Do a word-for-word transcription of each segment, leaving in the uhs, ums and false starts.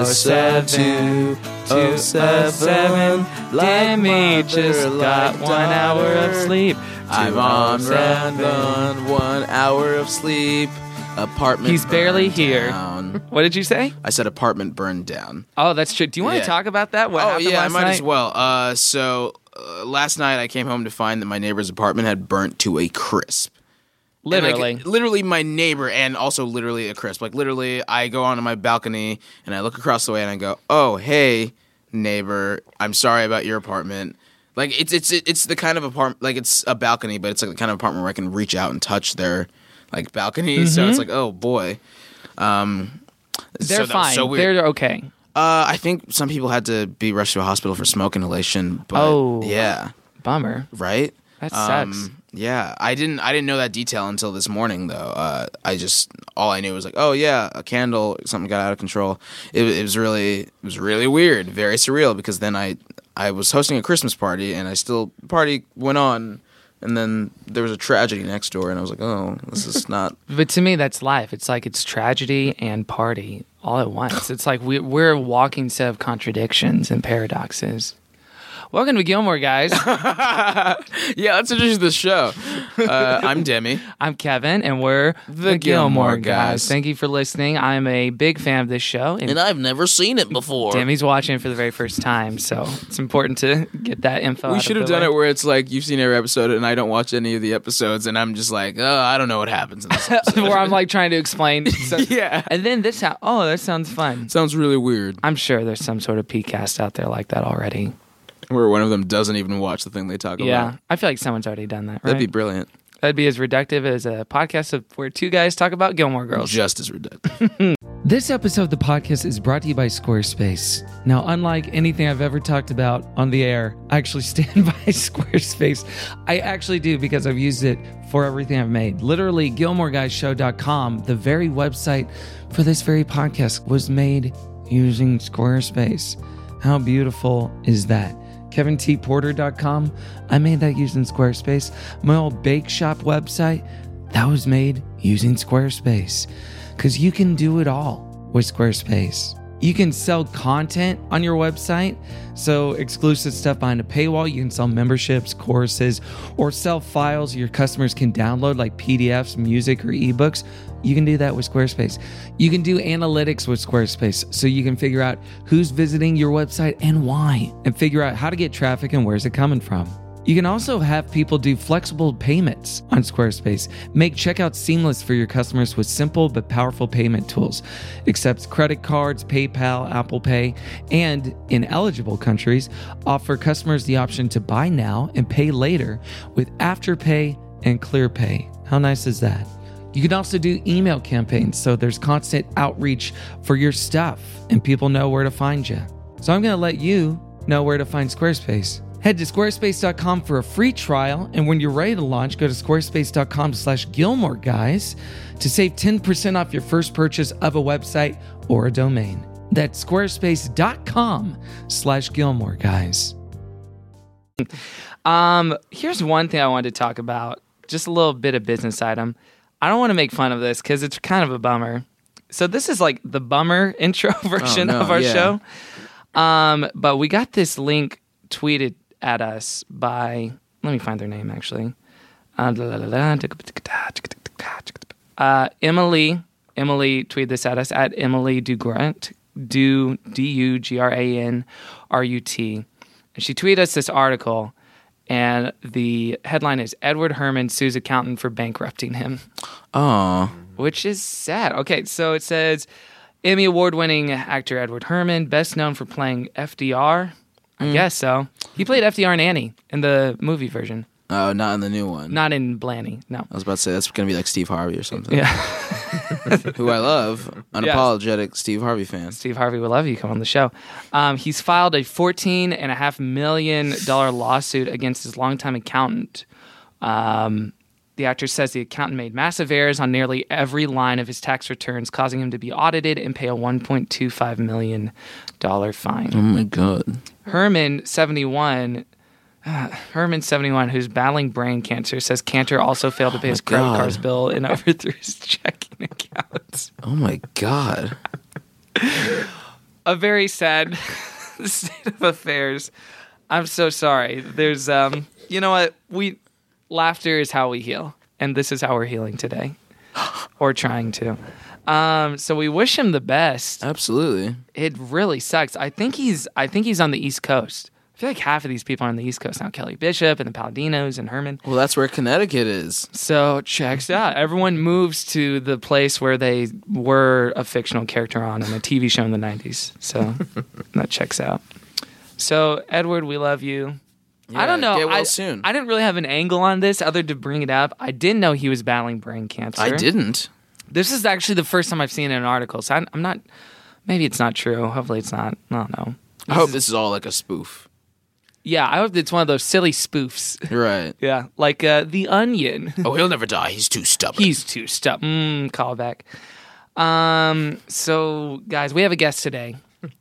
oh seven, two oh seven. Demi just got one hour of sleep. I'm on run, one hour of sleep. Apartment He's barely burned here. Down. What did you say? I said apartment burned down. Oh, that's true. Do you want Yeah. to talk about that? What oh, happened yeah, last I might night? as well. Uh, so, uh, last night I came home to find that my neighbor's apartment had burnt to a crisp. Literally. And, like, literally my neighbor, and also literally a crisp. Like, literally, I go onto my balcony, and I look across the way, and I go, oh, hey, neighbor, I'm sorry about your apartment. Like, it's it's it's the kind of apartment, like, it's a balcony, but it's like the kind of apartment where I can reach out and touch their, like, balcony. Mm-hmm. So it's like, oh, boy. Um, They're so fine. So weird. They're okay. Uh, I think some people had to be rushed to a hospital for smoke inhalation. But Oh. yeah. Bummer. Right? That sucks. Um, yeah, I didn't. I didn't know that detail until this morning, though. Uh, I just all I knew was like, oh yeah, a candle, something got out of control. It, it was really, it was really weird, very surreal. Because then I, I was hosting a Christmas party, and I still party went on, and then there was a tragedy next door, and I was like, oh, this is not. But to me, that's life. It's like it's tragedy and party all at once. It's like we, we're a walking set of contradictions and paradoxes. Welcome to Gilmore, guys. Yeah, let's introduce the show. Uh, I'm Demi. I'm Kevin, and we're The Gilmore guys. Thank you for listening. I'm a big fan of this show. And I've never seen it before. Demi's watching it for the very first time, so it's important to get that info We out should of have the done way. it where it's like you've seen every episode and I don't watch any of the episodes and I'm just like, oh, I don't know what happens in this episode. Where I'm like trying to explain. So, Yeah. And then this, ha- oh, that sounds fun. Sounds really weird. I'm sure there's some sort of P cast out there like that already. Where one of them doesn't even watch the thing they talk Yeah, about. I feel like someone's already done that, right? That'd be brilliant. That'd be as reductive as a podcast of where two guys talk about Gilmore Girls. Just as ridiculous. This episode of the podcast is brought to you by Squarespace. Now, unlike anything I've ever talked about on the air, I actually stand by Squarespace. I actually do because I've used it for everything I've made. Literally, Gilmore Guys Show dot com, the very website for this very podcast, was made using Squarespace. How beautiful is that? Kevin T Porter dot com, I made that using Squarespace. My old bake shop website, that was made using Squarespace. Because you can do it all with Squarespace. You can sell content on your website, so exclusive stuff behind a paywall. You can sell memberships, courses, or sell files your customers can download like P D Fs, music, or ebooks. You can do that with Squarespace. You can do analytics with Squarespace, so you can figure out who's visiting your website and why, and figure out how to get traffic and where's it coming from. You can also have people do flexible payments on Squarespace. Make checkout seamless for your customers with simple but powerful payment tools. Accepts credit cards, PayPal, Apple Pay, and in eligible countries, offer customers the option to buy now and pay later with Afterpay and ClearPay. How nice is that? You can also do email campaigns, so there's constant outreach for your stuff and people know where to find you. So I'm going to let you know where to find Squarespace. Head to squarespace dot com for a free trial, and when you're ready to launch, go to squarespace dot com slash Gilmore Guys to save ten percent off your first purchase of a website or a domain. That's squarespace dot com slash Gilmore Guys. Um, here's one thing I wanted to talk about, just a little bit of business item. I don't want to make fun of this because it's kind of a bummer. So this is like the bummer intro version oh, no, of our yeah. show. Um, but we got this link tweeted at us by, let me find their name actually. Uh, uh, Emily, Emily tweeted this at us at Emily Dugrant, do D U G R A N R U T. And she tweeted us this article, and the headline is Edward Herman sues accountant for bankrupting him. Oh. Which is sad. Okay, so it says Emmy Award-winning actor Edward Herman, best known for playing F D R. I mm. guess so. He played F D R and Annie in the movie version. Oh, not in the new one. Not in Blaney, no. I was about to say, that's going to be like Steve Harvey or something. Yeah. Who I love. Unapologetic yes. Steve Harvey fan. Steve Harvey will love you. Come on the show. Um, he's filed a fourteen point five million dollars lawsuit against his longtime accountant. Um, the actor says the accountant made massive errors on nearly every line of his tax returns, causing him to be audited and pay a one point two five million dollars fine. Oh, my God. Herman, seventy-one... Uh, Herman, seventy-one, who's battling brain cancer, says Cantor also failed to pay oh his credit God. cards bill and overthrew his checking accounts. Oh, my God. a very sad state of affairs. I'm so sorry. There's, um, you know what? We laughter is how we heal, and this is how we're healing today, or trying to. Um, so we wish him the best. Absolutely. It really sucks. I think he's. I think he's on the East Coast. I feel like half of these people are on the East Coast now. Kelly Bishop and the Paladinos and Herman. Well, that's where Connecticut is. So checks out. Everyone moves to the place where they were a fictional character on in a T V show in the nineties. So that checks out. So Edward, we love you. Yeah, I don't know. Get well I, soon. I didn't really have an angle on this other to bring it up. I didn't know he was battling brain cancer. I didn't. This is actually the first time I've seen it in an article. So I, I'm not. Maybe it's not true. Hopefully it's not. I don't know. I hope this is all like a spoof. Yeah, I hope it's one of those silly spoofs. Right. Yeah, like uh, The Onion. Oh, he'll never die. He's too stubborn. He's too stubborn. Mm, callback. Um. So, guys, we have a guest today,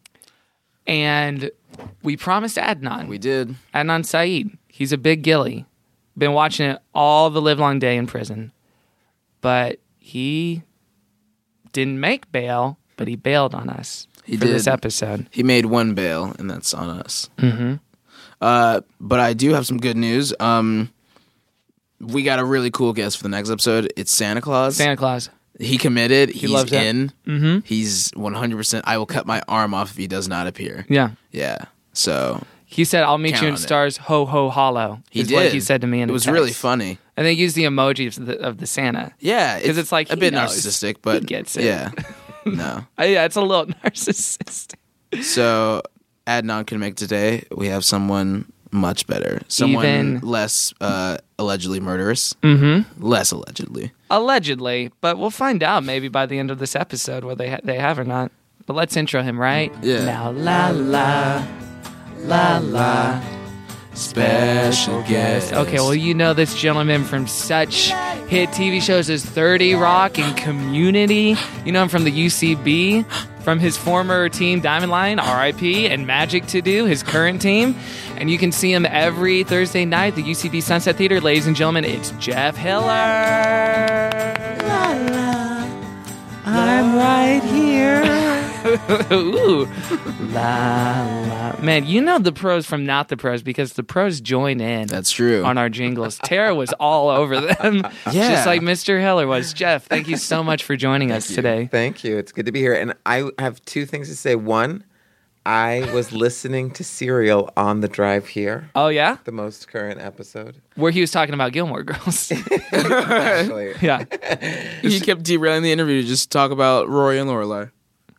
and we promised Adnan. We did. Adnan Saeed. He's a big gilly. Been watching it all the livelong day in prison, but he didn't make bail. But he bailed on us He for did. this episode. He made one bail, and that's on us. Mm-hmm. Uh, but I do have some good news. Um, we got a really cool guest for the next episode. It's Santa Claus. Santa Claus. He committed. He's loves it. in. Mm-hmm. He's one hundred percent. I will cut my arm off if he does not appear. Yeah. Yeah. So He said, "I'll meet Count you in on it. stars, ho ho hollow." he is did. what he said to me in It a was text. really funny. And they used the emoji of the, of the Santa. Yeah. 'Cause it's like, a he bit knows. narcissistic, but He gets it. Yeah. No. Uh, yeah, it's a little narcissistic. So Adnan can make today. We have someone much better. Someone Even- less uh, allegedly murderous. Mm-hmm. Less allegedly. Allegedly, but we'll find out maybe by the end of this episode whether they ha- they have or not. But let's intro him, right? Yeah. Now, la la, la la. Special guest. Okay, well, you know this gentleman from such hit T V shows as thirty Rock and Community. You know him from the U C B, from his former team Diamond Line, R I P, and Magic To Do, his current team. And you can see him every Thursday night at the U C B Sunset Theater. Ladies and gentlemen, it's Jeff Hiller. La, la, I'm right here. Ooh. La, la. Man, you know the pros from not the pros because the pros join in. That's true. On our jingles. Tara was all over them. Yeah. Just like Mister Hiller was. Jeff, thank you so much for joining us you. today. Thank you. It's good to be here. And I have two things to say. One, I was listening to Serial on the drive here, Oh, yeah? the most current episode. Where he was talking about Gilmore Girls. Actually. Yeah. He kept derailing the interview to just talk about Rory and Lorelai.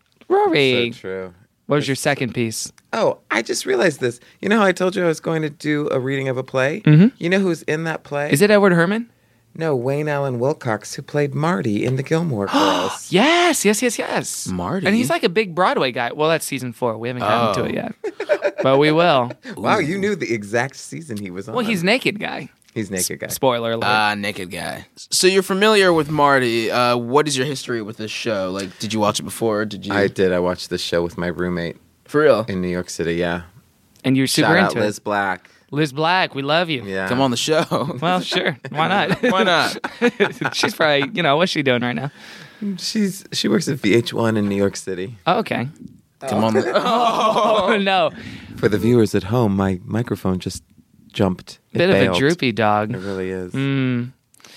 Rory. So true. What was your second piece? Oh, I just realized this. You know how I told you I was going to do a reading of a play? Mhm. You know who's in that play? Is it Edward Herman? No, Wayne Allen Wilcox, who played Marty in the Gilmore Girls. Yes, yes, yes, yes. Marty? And he's like a big Broadway guy. Well, that's season four. We haven't gotten Oh. to it yet. But we will. Wow, you knew the exact season he was on. Well, he's naked guy. He's naked guy. Spoiler alert. Ah, naked guy. So you're familiar with Marty. Uh, what is your history with this show? Like, did you watch it before? Did you? I did. I watched this show with my roommate For real? in New York City, yeah. and you're super Shout out into Liz it. Black. Liz Black, we love you. Yeah. Come on the show. Well, sure. Why not? Why not? She's probably, you know, what's she doing right now? She's she works at V H one in New York City. Oh, okay. Come on. The- Oh, no. For the viewers at home, my microphone just jumped. It Bit of a bailed. droopy It dog. really is. Mm.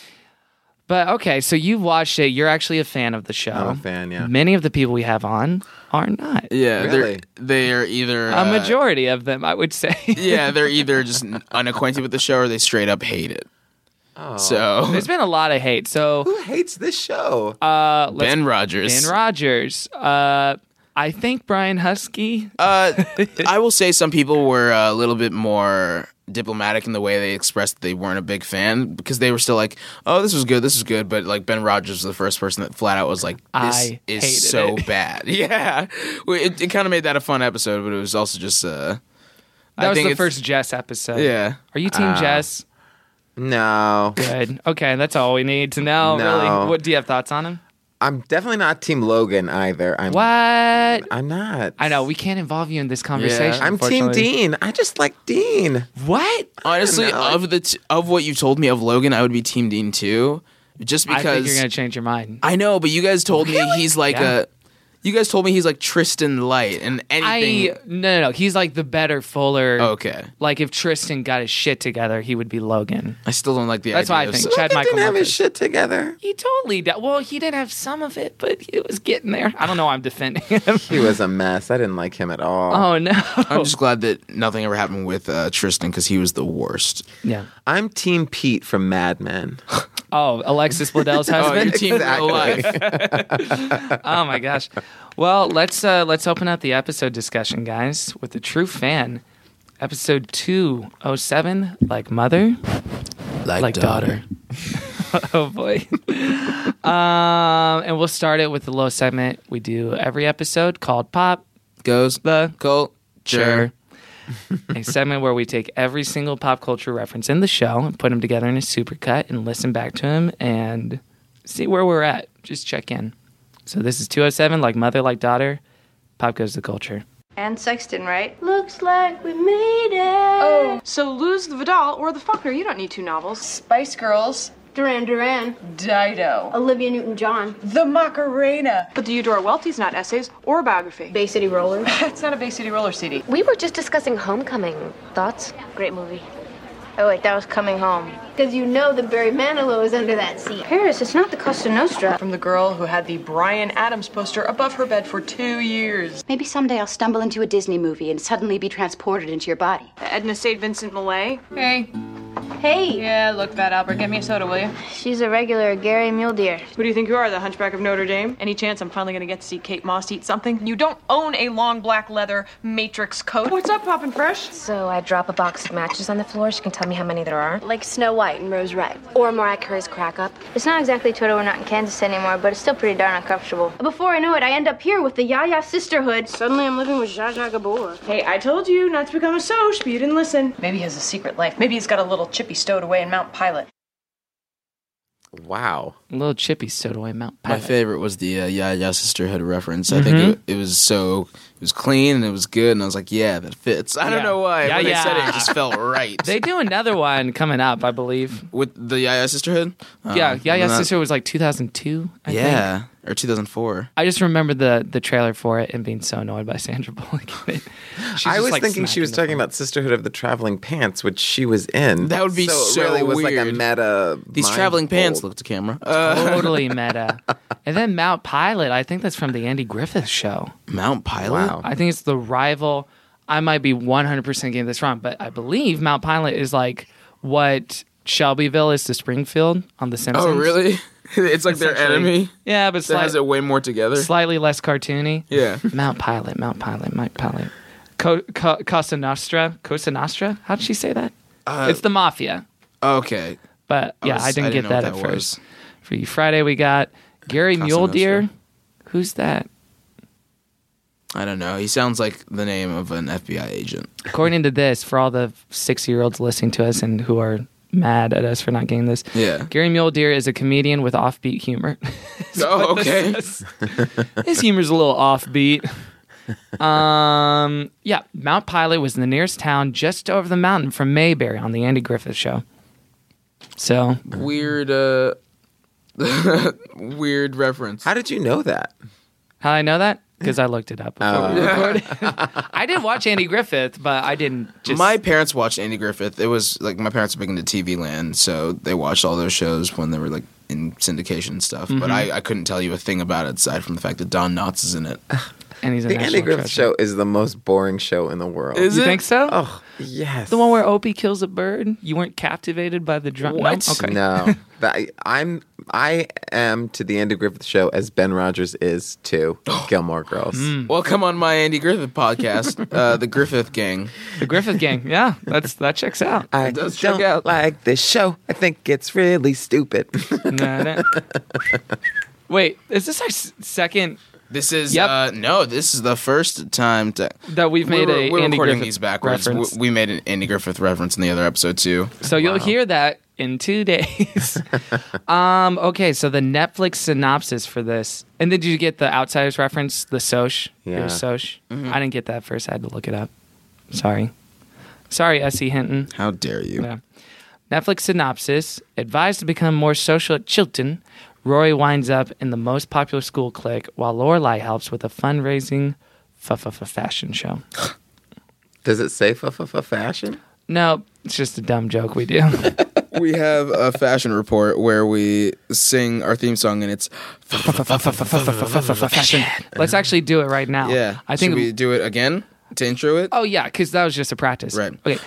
But, okay, so you've watched it. You're actually a fan of the show. I'm a fan, yeah. Many of the people we have on are not. yeah, Really? they're they're either A uh, majority of them, I would say. Yeah, they're either just unacquainted with the show or they straight up hate it. Oh. So There's been a lot of hate. So, Who hates this show? uh, let's Ben Rogers. Ben Rogers. Uh, I think Brian Husky. Uh, I will say some people were a little bit more diplomatic in the way they expressed that they weren't a big fan because they were still like, "Oh, this was good, this was good," but like Ben Rogers was the first person that flat out was like, "This I is hated so it. bad." Yeah, Well, it, it kind of made that a fun episode, but it was also just. Uh, That I was think the it's- first Jess episode. Yeah. Are you Team Ah. Jess? No. Good. Okay, that's all we need to know. No. Really. What do you have thoughts on him? I'm definitely not Team Logan either. I'm, What? I'm not. I know we can't involve you in this conversation. I'm Team unfortunately. Dean. I just like Dean. What? Honestly, know. of the t- of what you told me of Logan, I would be Team Dean too, just I because think you're gonna change your mind. I know, but you guys told me Really? he's like Yeah. a. You guys told me he's like Tristan Light and anything. I no, no, no. He's like the better, fuller. Okay. Like if Tristan got his shit together, he would be Logan. I still don't like the That's idea. why I of think so- Chad Logan Michael didn't have his Murphy. shit together. He totally did. Well, he did have some of it, but it was getting there. I don't know why I'm defending him. He was a mess. I didn't like him at all. Oh no. I'm just glad that nothing ever happened with uh, Tristan because he was the worst. Yeah. I'm Team Pete from Mad Men. Oh, Alexis Bledell's Oh, husband. your team Exactly. alive. Oh my gosh. Well, let's uh, let's open up the episode discussion, guys, with the true fan. Episode two oh seven, like mother, Like, like daughter. Oh boy. um, and we'll start it with the little segment we do every episode called Pop Goes the Culture. Culture. A segment where we take every single pop culture reference in the show and put them together in a supercut and listen back to them and see where we're at. Just check in. So this is two oh seven, like mother, like daughter. Pop goes the culture. And Sexton, right? Looks like we made it. Oh, so Luz the Vidal or the Faulkner. You don't need two novels. Spice Girls. Duran Duran. Dido. Olivia Newton-John. The Macarena. But the Eudora Welty's not essays or a biography. Bay City Rollers. It's not a Bay City Roller C D. We were just discussing Homecoming. Thoughts? Great movie. Oh wait, that was Coming Home. Because you know that Barry Manilow is under that seat. Paris, it's not the Costa Nostra. From the girl who had the Bryan Adams poster above her bed for two years. Maybe someday I'll stumble into a Disney movie and suddenly be transported into your body. Edna Saint Vincent Millay. Hey. Hey, Yeah, look, Fat Albert, get me a soda, will you? she's a regular Gary Mule Deer. Who do you think you are, the Hunchback of Notre Dame? Any chance I'm finally gonna get to see Kate Moss eat something? You don't own a long black leather Matrix coat. What's up, Poppin' Fresh? So I drop a box of matches on the floor. She can tell me how many there are. Like Snow White and Rose Red. Or Mariah Carey's Crack Up. It's not exactly Toto, we're not in Kansas anymore, but it's still pretty darn uncomfortable. Before I know it, I end up here with the Yaya sisterhood. Suddenly I'm living with Zsa Zsa Gabor. Hey, I told you not to become a Soch, but you didn't listen. Maybe he has a secret life. Maybe he's got a little chippy stowed away in Mount Pilot. Wow. A little chippy stowed away Mount My Pilot. favorite was the uh, Yeah Yeah Sisterhood reference. I think it, it was so it was clean and it was good, and I was like, yeah, that fits. I don't Yeah. know why. Yeah, when yeah. they said it, it just felt right. They do another one coming up, I believe. With the Yeah Yeah Sisterhood. Um, yeah, yeah, yeah. not- Sister was like two thousand two. I think. Yeah, or two thousand four. I just remember the the trailer for it and being so annoyed by Sandra Bullock. in it. She's I just, was like, thinking she was smacking talking the about Sisterhood of the Traveling Pants, which she was in. That would be so. so it really was like a weird. meta. These mind traveling pants. fold. Look at the camera. phone. Uh, Totally meta. And then Mount Pilot, I think that's from the Andy Griffith show. Mount Pilot. Wow. I think it's the rival. I might be one hundred percent getting this wrong, but I believe Mount Pilot is like what Shelbyville is to Springfield on The Simpsons. Oh, really? It's like their Essentially. enemy. Yeah, but That has slight, it way more together. slightly less cartoony. Yeah. Mount Pilot, Mount Pilot, Mount Pilot. Co- Co- Cosa Nostra? Cosa Nostra? How'd she say that? Uh, it's the Mafia. Okay. But I yeah, was- I didn't I get didn't know that what at that first. was. For you Friday, we got Gary Casa Mule Deer. Nostra. Who's that? I don't know. He sounds like the name of an F B I agent. According to this, for all the six-year-olds listening to us and who are mad at us for not getting this, Yeah. Gary Mule Deer is a comedian with offbeat humor. Is Oh, what this okay. says. His humor's a little offbeat. Um, yeah, Mount Pilot was the nearest town just over the mountain from Mayberry on the Andy Griffith Show. So Weird, uh, weird reference. How did you know that? how I know that? Because I looked it up before Oh. we recorded. I didn't watch Andy Griffith, but I didn't just. My parents watched Andy Griffith. It was like my parents are big into T V Land, so they watched all those shows when they were like in syndication and stuff. Mm-hmm. But I, I couldn't tell you a thing about it aside from the fact that Don Knotts is in it. and he's a The national Andy Griffith treasure. Show is the most boring show in the world. Is You it? think so? Oh, yes. The one where Opie kills a bird? You weren't captivated by the drum? What? No? Okay. No, that, I'm I am to the Andy Griffith Show as Ben Rogers is to Gilmore Girls. Mm. Well, come on my Andy Griffith podcast, uh, the Griffith Gang. The Griffith Gang. Yeah, that's that checks out. I does check don't out. like this show. I think it's really stupid. Nah, nah. Wait, is this our s- second This is Yep. uh, no, this is the first time to, that we've made we're, a we're Andy recording Griffith these backwards. reference? W- We made an Andy Griffith reference in the other episode too. So you'll hear that in two days. um, okay, so the Netflix synopsis for this, and then did you get the Outsiders reference, the Soch? It Yeah. was Soch. I didn't get that first. I had to look it up. Sorry. Sorry, S E Hinton. How dare you? Yeah. Netflix synopsis: advised to become more social at Chilton, Rory winds up in the most popular school clique, while Lorelai helps with a fundraising f-f-f-fashion show. Does it say f-f-f-fashion? No, it's just a dumb joke we do. We have a fashion report where we sing our theme song, and it's Fashion. Let's actually do it right now. yeah. I think Should we do it again to intro it? Oh yeah, because that was just a practice. Right. Okay.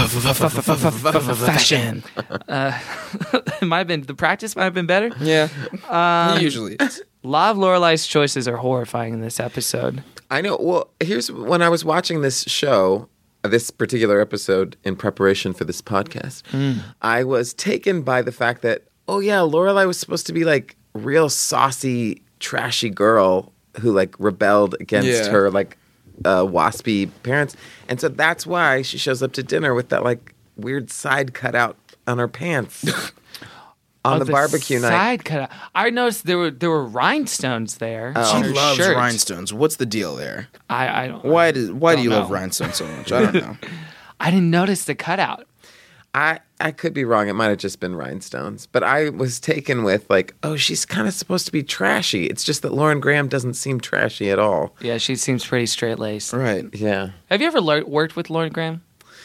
Fashion. Uh, it might have been the practice. Might have been better. Yeah. Usually. A lot of Lorelai's choices are horrifying in this episode. I know. Well, here's when I was watching this show, this particular episode in preparation for this podcast, mm. I was taken by the fact that, oh yeah, Lorelai was supposed to be like real saucy, trashy girl who like rebelled against yeah. her like uh, waspy parents, and so that's why she shows up to dinner with that like weird side cutout on her pants. On oh, the barbecue side night. Side cut out. I noticed there were there were rhinestones there. Oh. on She her loves shirt. rhinestones. What's the deal there? I, I don't. Why does Why don't do you know. love rhinestones so much? I don't know. I didn't notice the cutout. I, I could be wrong. It might have just been rhinestones. But I was taken with like, oh, she's kind of supposed to be trashy. It's just that Lauren Graham doesn't seem trashy at all. Yeah, she seems pretty straight laced. Right. Yeah. Have you ever lo- worked with Lauren Graham?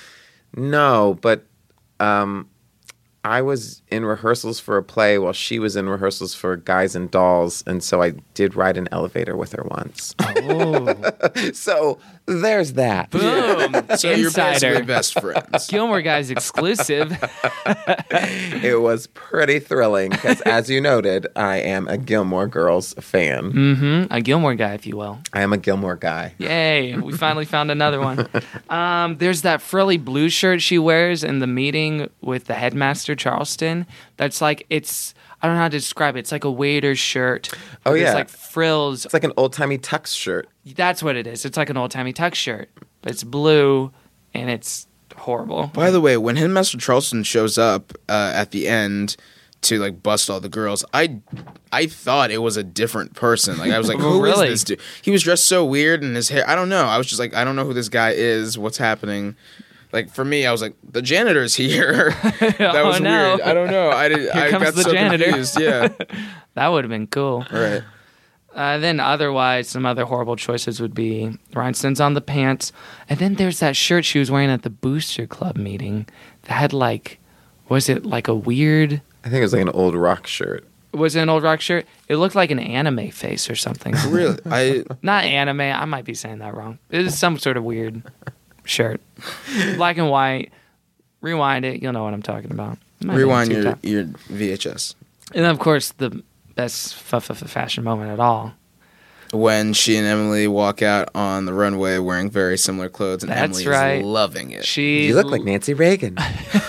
No, but um, I was in rehearsals for a play while she was in rehearsals for Guys and Dolls. And so I did ride an elevator with her once. Oh. So there's that. Boom. So you're Insider. basically best friends. Gilmore Guys exclusive. It was pretty thrilling because, as you noted, I am a Gilmore Girls fan. Mm-hmm. A Gilmore guy, if you will. I am a Gilmore guy. Yay. We finally found another one. Um, there's that frilly blue shirt she wears in the meeting with the headmaster, Charleston. That's like, it's, I don't know how to describe it. It's like a waiter's shirt. Oh, There's yeah. like frills. It's like an old-timey tux shirt. That's what it is. It's like an old-timey tux shirt. But it's blue, and it's horrible. By the way, when Headmaster Charleston shows up uh, at the end to like bust all the girls, I I thought it was a different person. Like I was like, who is Really? this dude? He was dressed so weird, and his hair. I don't know. I was just like, I don't know who this guy is. What's happening? Like for me, I was like, the janitor's here. That Oh, was no. weird. I don't know. I did. Here I comes got the so janitor. confused. Yeah. That would have been cool. All right. Uh, then otherwise, some other horrible choices would be rhinestones on the pants. And then there's that shirt she was wearing at the Booster Club meeting that had like, was it like a weird, I think it was like an old rock shirt. was it an old rock shirt? It looked like an anime face or something. Really? I Not anime, I might be saying that wrong. It is some sort of weird shirt. Black and white. Rewind it, you'll know what I'm talking about. It might have been rewind too your tough. your V H S. And then, of course, the best f- f- fashion moment at all. When she and Emily walk out on the runway wearing very similar clothes, and That's Emily right. is loving it. She You look like Nancy Reagan.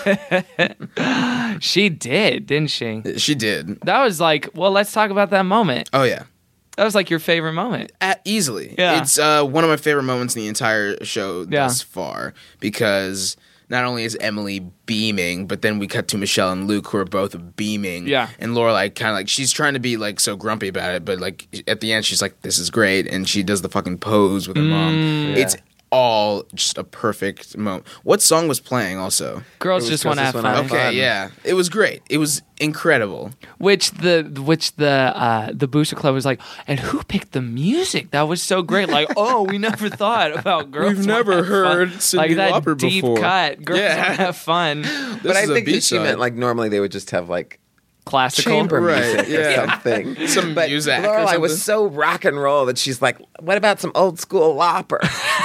She did, didn't she? She did. That was like, well, let's talk about that moment. Oh yeah. That was like your favorite moment. At, easily. Yeah. It's uh, one of my favorite moments in the entire show Yeah. thus far because not only is Emily beaming, but then we cut to Michelle and Luke who are both beaming. Yeah. And Lorelai kind of like, she's trying to be like so grumpy about it, but like at the end she's like, this is great. And she does the fucking pose with her mom. Mm. It's all just a perfect moment. What song was playing also? Girls was just Girls want to have Just fun. Wanna Have Okay, Fun. yeah. It was great. It was incredible. Which the which the uh, the Booster Club was like, and who picked the music? That was so great. Like, oh, we never thought about girls. We've Wanna never Have heard fun. Cyndi like that Lauper deep before. cut. Girls Yeah. want to have fun. This But I is a think that she B-side. meant like normally they would just have like Classical. chamber Right, music or yeah. something. Some but Muzak or Lorelai something. was so rock and roll that she's like, what about some old school Lauper?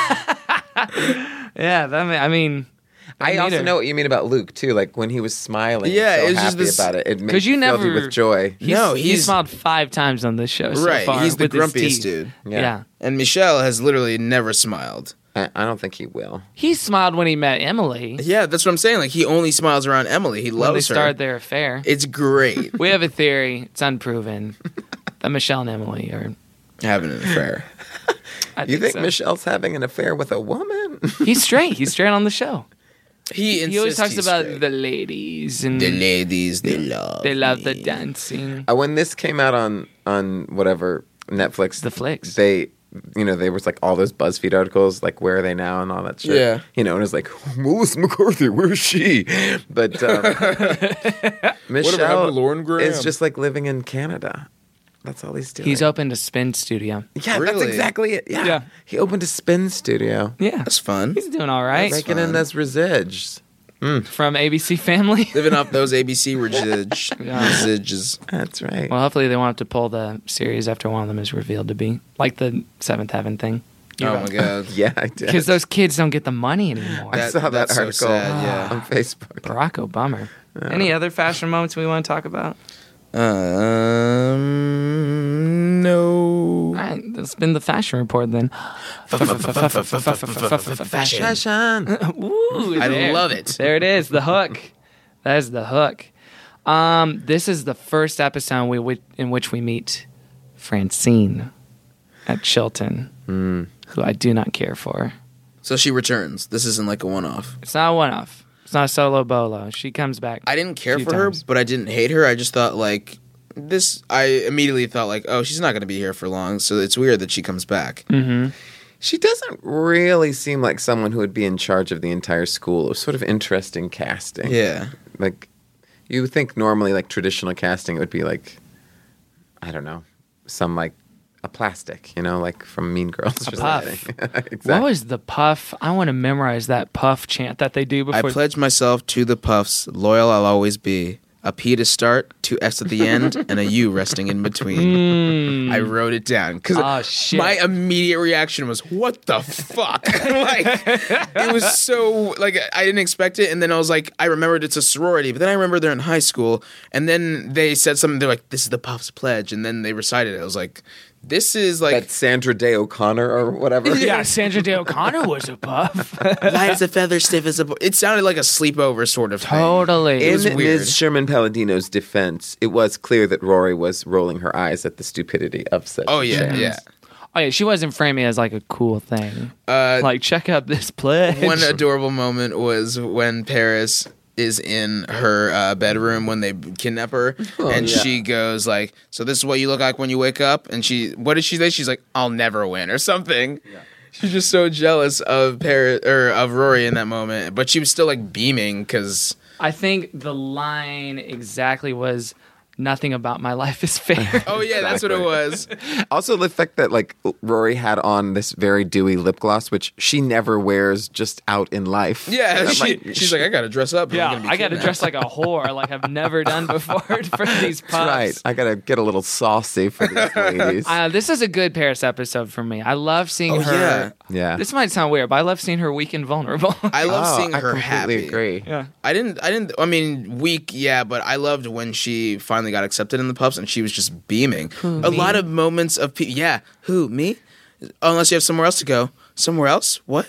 Yeah, that mean, I mean, I also neither. know what you mean about Luke too. Like when he was smiling, Yeah, so it was just happy this- about it. It made 'Cause you filled never- with joy. he's, No, he he's- smiled five times on this show. So Right, far he's the with his grumpiest teeth. dude. Yeah. Yeah. And Michelle has literally never smiled. I, I don't think he will. He smiled when he met Emily. Yeah, that's what I'm saying. Like he only smiles around Emily. He When they loves her. started their affair. It's great We have a theory, it's unproven, that Michelle and Emily are. having an affair. I You think so. Michelle's having an affair with a woman? He's straight. He's straight on the show. He He always insists talks he's about straight. the ladies and the ladies. They love. they love the me. dancing. Uh, when this came out on on whatever Netflix, The flicks. they you know, there was like all those BuzzFeed articles, like where are they now and all that shit. Yeah. You know, and it was like, Melissa McCarthy, where's she? But um, Michelle happened to Lauren Graham? is just like living in Canada. That's all he's doing. He's opened a spin studio. Yeah, that's Really? exactly it. Yeah. Yeah. He opened a spin studio. Yeah. That's fun. He's doing all right. Making in those residues. From A B C Family. Living off those A B C residues. residues. That's right. Well, hopefully they won't have to pull the series after one of them is revealed to be like the Seventh Heaven thing. Oh my god. yeah, I did. Because those kids don't get the money anymore. I That- saw that that's so article sad, yeah. on Facebook. Barack Obama. Any other fashion moments we want to talk about? Um, no. All right, that's been the fashion report then. Fashion. Ooh, I there. love it. There it is, the hook. That is the hook. Um, this is the first episode we, we, in which we meet Francine at Chilton, who I do not care for. So she returns. This isn't like a one-off. It's not a one-off. It's not a solo bolo. She comes back. I didn't care few for her, times. but I didn't hate her. I just thought like this. I immediately thought like, oh, she's not going to be here for long. So it's weird that she comes back. Mm-hmm. She doesn't really seem like someone who would be in charge of the entire school. It was sort of interesting casting. Yeah. Like, you would think normally, like, traditional casting, it would be like, I don't know, some, like, a plastic, you know, like from Mean Girls. A or puff. something. What Exactly. was the puff? I want to memorize that puff chant that they do I before. pledge myself to the Puffs. Loyal I'll always be. A P to start, two F's at the end, and a U resting in between. I wrote it down because Oh, shit. my immediate reaction was, "What the fuck?" Like it was so like I didn't expect it, and then I was like, I remembered it's a sorority, but then I remember they're in high school, and then they said something. They're like, "This is the Puffs pledge," and then they recited it. I was like, "This is like That Sandra Day O'Connor or whatever. yeah, Sandra Day O'Connor was a puff. light as a feather, stiff as a." Bo-. It sounded like a sleepover sort of thing. Totally. It was In weird. Miz Sherman Palladino's defense, it was clear that Rory was rolling her eyes at the stupidity of such Oh yeah, chants. yeah. Oh yeah, she wasn't framing it as like a cool thing. Uh, Like, check out this pledge. One adorable moment was when Paris is in her uh, bedroom when they kidnap her, and yeah. she goes like, "So this is what you look like when you wake up." And she, what did she say? She's like, "I'll never win" or something. She's just so jealous of Paris or of Rory in that moment, but she was still like beaming because I think the line exactly was, "Nothing about my life is fair." oh yeah, that's what it was. Also, the fact that like Rory had on this very dewy lip gloss, which she never wears just out in life. Yeah, I'm she, like, she's like, "I gotta dress up." or I'm Yeah, gonna be I got to kidnapped." dress like a whore, like I've never done before for these puffs. right. I gotta get a little saucy for these ladies. Uh, this is a good Paris episode for me. I love seeing Oh, her. yeah. yeah. This might sound weird, but I love seeing her weak and vulnerable. I love Oh, seeing I her completely happy. agree. yeah. I didn't. I didn't. I mean, weak, yeah, but I loved when she finally got accepted in the Puffs, and she was just beaming. a lot of moments of, pe- yeah, who me? Unless you have somewhere else to go. Somewhere else? What?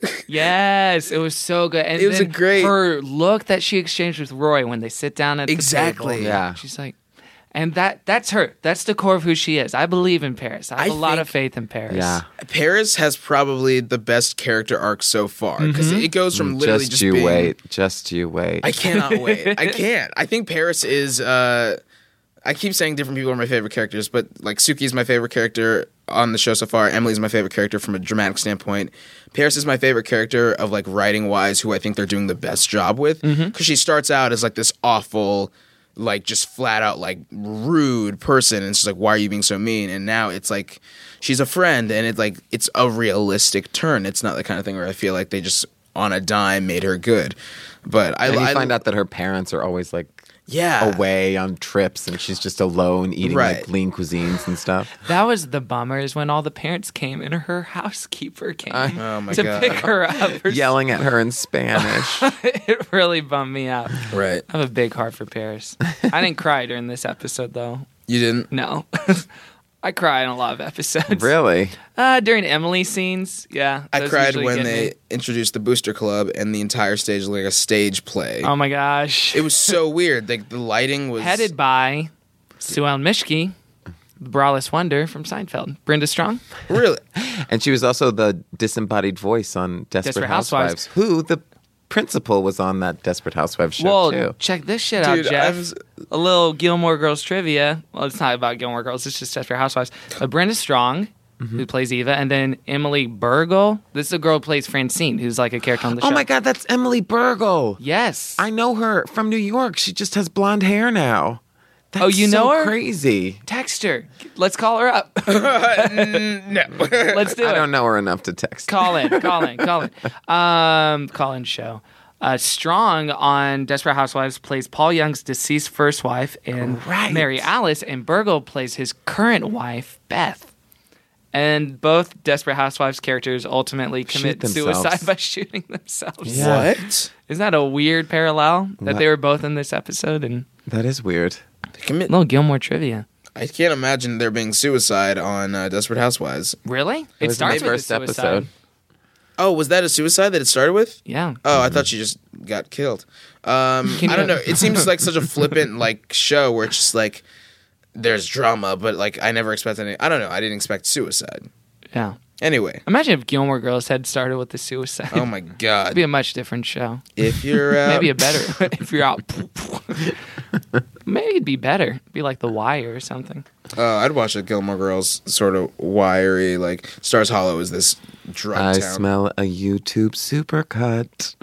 Yes, it was so good. And It was then a great- her look that she exchanged with Roy when they sit down at Exactly. the table. Yeah. She's like, and that that's her. That's the core of who she is. I believe in Paris. I have I a lot of think- faith in Paris. Yeah. Paris has probably the best character arc so far because it goes from literally Just, just, you being, wait. Just you wait. I cannot wait. I can't. I think Paris is. Uh, I keep saying different people are my favorite characters, but like Suki is my favorite character on the show so far. Emily's my favorite character from a dramatic standpoint. Paris is my favorite character of like writing wise, who I think they're doing the best job with because she starts out as like this awful, like just flat out like rude person, and she's like, "Why are you being so mean?" And now it's like she's a friend, and it's like it's a realistic turn. It's not the kind of thing where I feel like they just on a dime made her good. But I, and you I find out that her parents are always like yeah. away on trips, and she's just alone eating Right. like lean cuisines and stuff. That was the bummer is when all the parents came and her housekeeper came Oh my to God. pick her up. For Yelling at her in Spanish. It really bummed me out. Right. I have a big heart for Paris. I didn't cry during this episode though. You didn't? No. I cry in a lot of episodes. Really? Uh, during Emily scenes, yeah. I those cried usually when get they me. introduced the Booster Club and the entire stage was like a stage play. Oh my gosh. It was so weird. Like the lighting was Headed by Sue Ellen Mishke, the braless wonder from Seinfeld. Brenda Strong. really. And she was also the disembodied voice on Desperate, Desperate Housewives, Housewives. who the principal was on that Desperate Housewives show Well, too. check this shit Dude, out, Jeff. I'm s- A little Gilmore Girls trivia. Well, it's not about Gilmore Girls. It's just Desperate Housewives. But Brenda Strong who plays Eva, and then Emily Burgle. This is a girl who plays Francine, who's like a character on the show. Oh my God, that's Emily Burgle. Yes. I know her from New York. She just has blonde hair now. That's Oh, you so know her? Crazy. Text her. Let's call her up. No. Let's do it. I don't know her enough to text. Call in, call in, call in. Um, call in show. Uh, Strong on Desperate Housewives plays Paul Young's deceased first wife and Right. Mary Alice, and Burgle plays his current wife, Beth. And both Desperate Housewives characters ultimately commit themselves. suicide by shooting themselves. Yeah. What? Isn't that a weird parallel that What? they were both in this episode? And That is weird. They commit. little Gilmore trivia. I can't imagine there being suicide on uh, Desperate Housewives. Really? It, It was in starts the with first a suicide. episode. Oh, was that a suicide that it started with? Yeah. Oh, I thought she just got killed. Um, Can I don't you- know. It seems like such a flippant like show where it's just like there's drama, but like I never expected any. I don't know. I didn't expect suicide. Yeah. Anyway, Imagine if Gilmore Girls had started with the suicide. oh my It'd god. be a much different show. If you're out, Maybe a better if you're out. Maybe it'd be better. Be like The Wire or something. uh, I'd watch a Gilmore Girls sort of wiry like Stars Hollow is this drug I town. smell a YouTube supercut.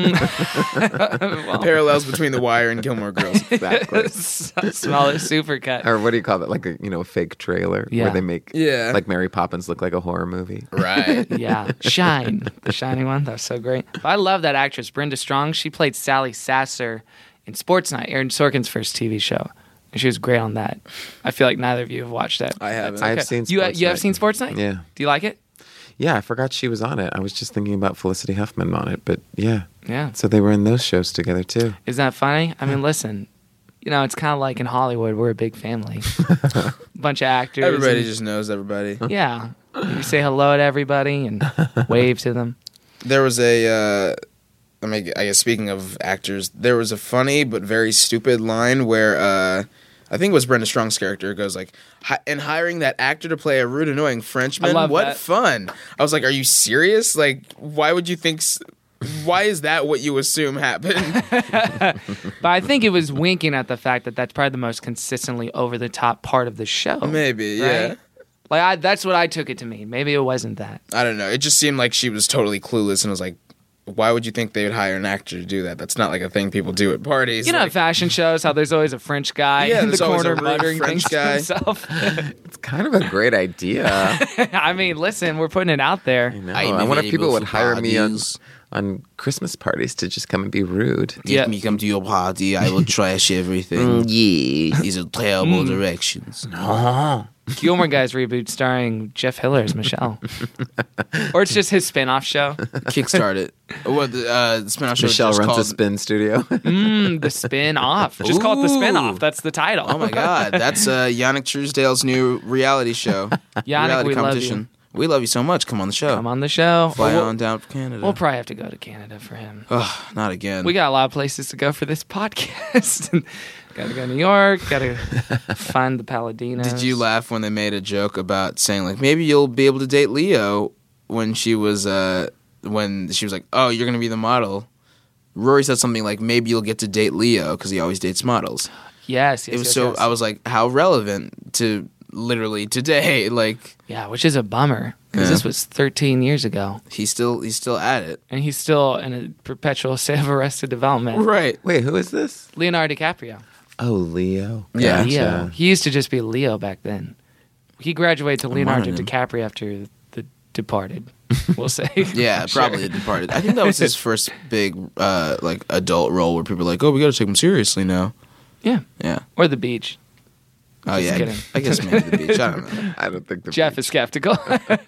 The parallels between The Wire and Gilmore Girls. Exactly. Smell it, supercut. Or what do you call that? Like a you know a fake trailer Yeah. where they make Yeah. like Mary Poppins look like a horror movie. Right. Yeah, Shine, the Shining one. That was so great. But I love that actress, Brenda Strong. She played Sally Sasser in Sports Night, Aaron Sorkin's first T V show, and she was great on that. I feel like neither of you have watched that. I haven't. I've Okay. seen you. Sports You have Night. seen Sports Night? Yeah. Do you like it? Yeah, I forgot she was on it. I was just thinking about Felicity Huffman on it, but yeah. Yeah. So they were in those shows together too. Isn't that funny? I mean, listen, you know, it's kind of like in Hollywood, we're a big family, bunch of actors. Everybody and- just knows everybody. yeah. You say hello to everybody and wave to them. There was a, uh, I mean, I guess speaking of actors, there was a funny but very stupid line where uh, I think it was Brenda Strong's character goes like, "Hi- and hiring that actor to play a rude, annoying Frenchman, I love what that. fun!" I was like, "Are you serious? Like, why would you think? S- why is that what you assume happened?" But I think it was winking at the fact that that's probably the most consistently over the top part of the show. Maybe, yeah. Right? Like I, that's what I took it to mean. Maybe it wasn't that. I don't know. It just seemed like she was totally clueless, and I was like, "Why would you think they would hire an actor to do that? That's not like a thing people do at parties." You know, like, at fashion shows, how there's always a French guy Yeah, in the there's always corner a rude muttering French things guy. to himself. It's kind of a great idea. I mean, listen, we're putting it out there. No, I'm I wonder if people available would for hire me on, parties. on Christmas parties to just come and be rude. Yeah. If me come to your party, I will trash everything. Yeah. These are terrible directions. Gilmore Guys reboot starring Jeff Hiller as Michelle. Or it's just his spin-off show. Kickstart it. What the uh, the spin-off show Michelle just runs called, a spin studio. Mm, the spin-off. Just call it the Ooh. spin-off. That's the title. Oh my god, that's uh, Yannick Truesdale's new reality show. Yannick, reality we love competition. We love you so much. Come on the show. Come on the show. Fly we'll, on down from Canada. we'll probably have to go to Canada for him. Ugh, not again. We got a lot of places to go for this podcast. Got to go to New York. Got to find the Paladinos. Did you laugh when they made a joke about saying like maybe you'll be able to date Leo when she was uh when she was like, oh, you're gonna be the model. Rory said something like maybe you'll get to date Leo because he always dates models. Yes, yes, It was yes, so yes. I was like, how relevant to literally today? Like Yeah, which is a bummer because Yeah. this was thirteen years ago, he's still he's still at it. and he's still in a perpetual state of arrested development. Right. Wait, who is this? Leonardo DiCaprio. Oh, Leo. Yeah. Gotcha. Leo. He used to just be Leo back then. He graduated to Leonardo on him. DiCaprio after The Departed. We'll say. Yeah, Sure. probably The Departed. I think that was his first big uh like adult role where people were like, oh, we got to take him seriously now. Yeah. Yeah. Or The Beach. Oh Just yeah. kidding. I guess maybe The Beach. I don't know. I don't think the Jeff is skeptical.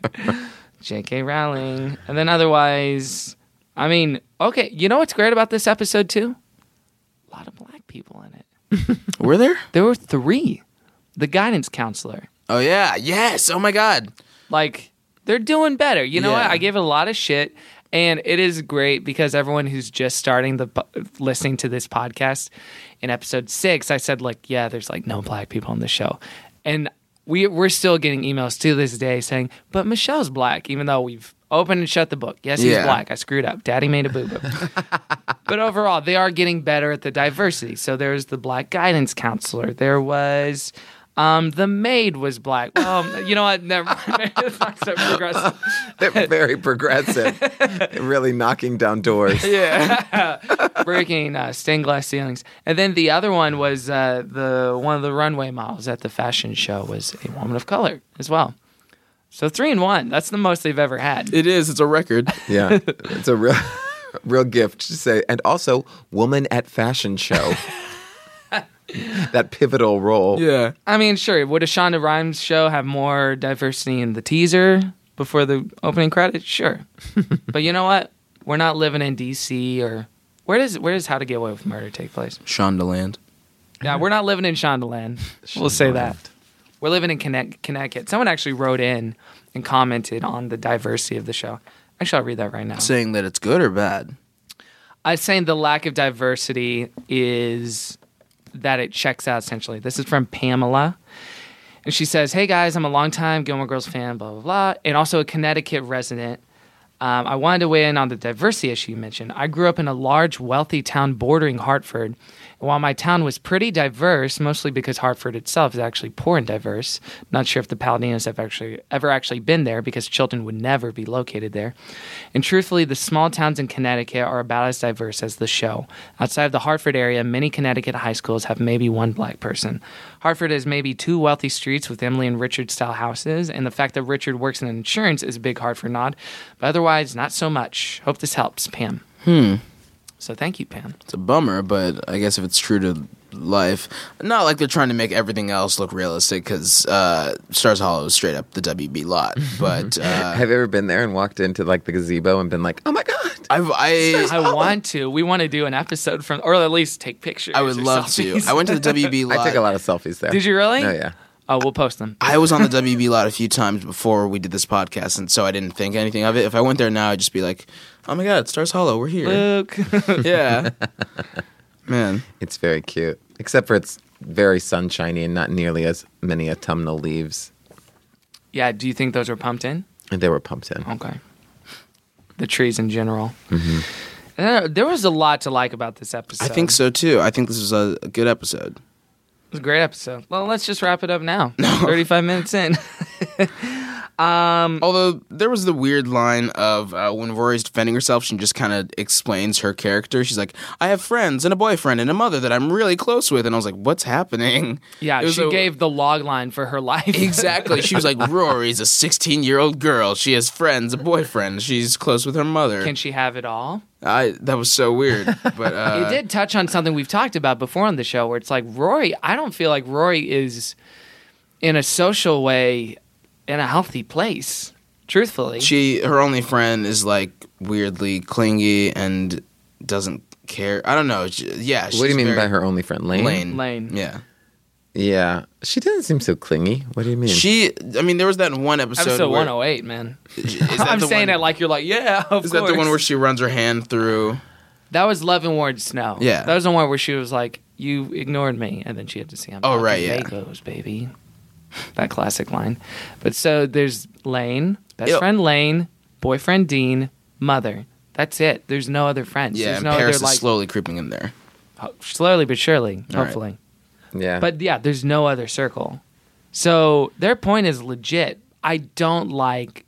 J K. Rowling. And then otherwise, I mean, okay, you know what's great about this episode too? A lot of black people in it. Were there? There were three. The guidance counselor. Oh yeah. Yes. Oh my god. Like, they're doing better. You know Yeah. what? I give it a lot of shit. And it is great because everyone who's just starting the po- listening to this podcast in episode six, I said, like, yeah, there's like no black people on the show. And we, we're still getting emails to this day saying, but Michelle's black, even though we've opened and shut the book. Yes, he's Yeah. black. I screwed up. Daddy made a boo-boo. But overall, they are getting better at the diversity. So there's the black guidance counselor. There was... Um, the maid was black. Well, you know what? Never mind. It's not so progressive. They're very progressive. Really knocking down doors. Yeah, breaking uh, stained glass ceilings. And then the other one was uh, the one of the runway models at the fashion show was a woman of color as well. So three and one. That's the most they've ever had. It is. It's a record. Yeah, it's a real, real gift to say. And also, woman at fashion show. That pivotal role. Yeah. I mean, sure. Would a Shonda Rhimes show have more diversity in the teaser before the opening credits? Sure. But you know what? We're not living in D C or where does where does How to Get Away with Murder take place? Shondaland. Yeah, we're not living in Shondaland. We'll say that. We're living in Connect- Connecticut. Someone actually wrote in and commented on the diversity of the show. Actually, I'll read that right now. Saying that it's good or bad? I'm saying the lack of diversity is that it checks out, essentially. This is from Pamela. And she says, hey, guys, I'm a longtime Gilmore Girls fan, blah, blah, blah, and also a Connecticut resident. Um, I wanted to weigh in on the diversity issue you mentioned. I grew up in a large, wealthy town bordering Hartford. And while my town was pretty diverse, mostly because Hartford itself is actually poor and diverse, not sure if the Paladinos have actually ever actually been there because Chilton would never be located there. And truthfully, the small towns in Connecticut are about as diverse as the show. Outside of the Hartford area, many Connecticut high schools have maybe one black person. Hartford has maybe two wealthy streets with Emily and Richard style houses, and the fact that Richard works in insurance is a big Hartford nod, but otherwise, not so much. Hope this helps, Pam. Hmm. So thank you, Pam. It's a bummer, but I guess if it's true to life, not like they're trying to make everything else look realistic because uh, Stars Hollow is straight up the W B lot. But uh, have you ever been there and walked into like the gazebo and been like, oh my God? I've, I I want to. We want to do an episode from, or at least take pictures. I would or love selfies. to. I went to the W B lot. I took a lot of selfies there. Did you really? Oh, yeah. Oh, we'll post them. I was on the W B lot a few times before we did this podcast, and so I didn't think anything of it. If I went there now, I'd just be like, oh my God, Stars Hollow, we're here. Luke. Yeah. Man. It's very cute. Except for it's very sunshiny and not nearly as many autumnal leaves. Yeah, do you think those were pumped in? And they were pumped in. Okay. The trees in general. Mm-hmm. Uh, there was a lot to like about this episode. I think so, too. I think this was a, a good episode. It was a great episode. Well, let's just wrap it up now. thirty-five minutes in. um, Although, there was the weird line of uh, when Rory's defending herself, she just kind of explains her character. She's like, I have friends and a boyfriend and a mother that I'm really close with. And I was like, what's happening? Yeah, It was she a- gave the log line for her life. Exactly. She was like, Rory's a sixteen-year-old girl. She has friends, a boyfriend. She's close with her mother. Can she have it all? I That was so weird. But uh, It did touch on something we've talked about before on the show where it's like Rory, I don't feel like Rory is in a social way in a healthy place, truthfully. she, her only friend is like weirdly clingy and doesn't care. I don't know. She- yeah. What do you she's mean very- by her only friend? Lane? Lane. Lane. Yeah. Yeah. She doesn't seem so clingy. What do you mean? She, I mean, there was that one episode. Episode where, one oh eight, man. Is that I'm the saying one, it like you're like, yeah, of Is course. that the one where she runs her hand through? That was Love and Ward Snow. Yeah. That was the one where she was like, you ignored me. And then she had to see him. Oh, right, yeah. Bagos, baby. That classic line. But so there's Lane, best Yep. friend Lane, boyfriend Dean, mother. That's it. There's no other friends. Yeah, There's and no Paris other, is like, slowly creeping in there. ho- slowly but surely, All right. hopefully. yeah. But yeah, there's no other circle. So their point is legit. I don't like,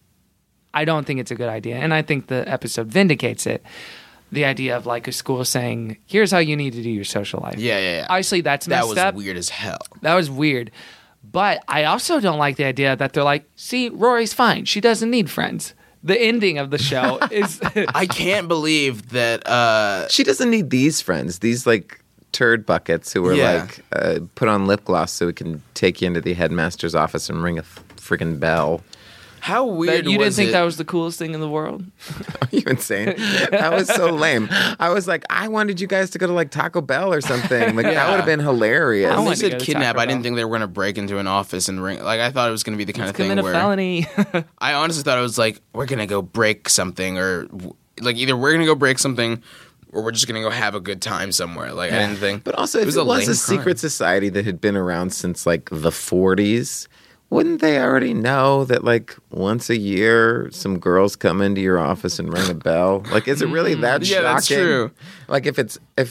I don't think it's a good idea. And I think the episode vindicates it. The idea of like a school saying, here's how you need to do your social life. Yeah, yeah, yeah. Obviously, that's that messed was up. weird as hell. That was weird. But I also don't like the idea that they're like, see, Rory's fine. She doesn't need friends. The ending of the show is... I can't believe that. Uh, she doesn't need these friends. These like turd buckets who were Yeah. like uh, put on lip gloss so we can take you into the headmaster's office and ring a f- friggin' bell. how that weird you didn't was think it? that was the coolest thing in the world? Are you insane? That was so lame. I was like, I wanted you guys to go to like Taco Bell or something. Like that Yeah. would have been hilarious. I When they wanted to go said to kidnap, Taco I didn't Bell. think they were going to break into an office and ring. Like, I thought it was going to be the kind of thing Commit a where. felony. I honestly thought it was like, we're going to go break something, or like either we're going to go break something or we're just going to go have a good time somewhere. Like, I didn't think. But also, if it was, a a, lame crime. secret society that had been around since like the forties, wouldn't they already know that like once a year some girls come into your office and ring a bell? Like, is it really that Yeah, shocking? that's true. Like, if it's if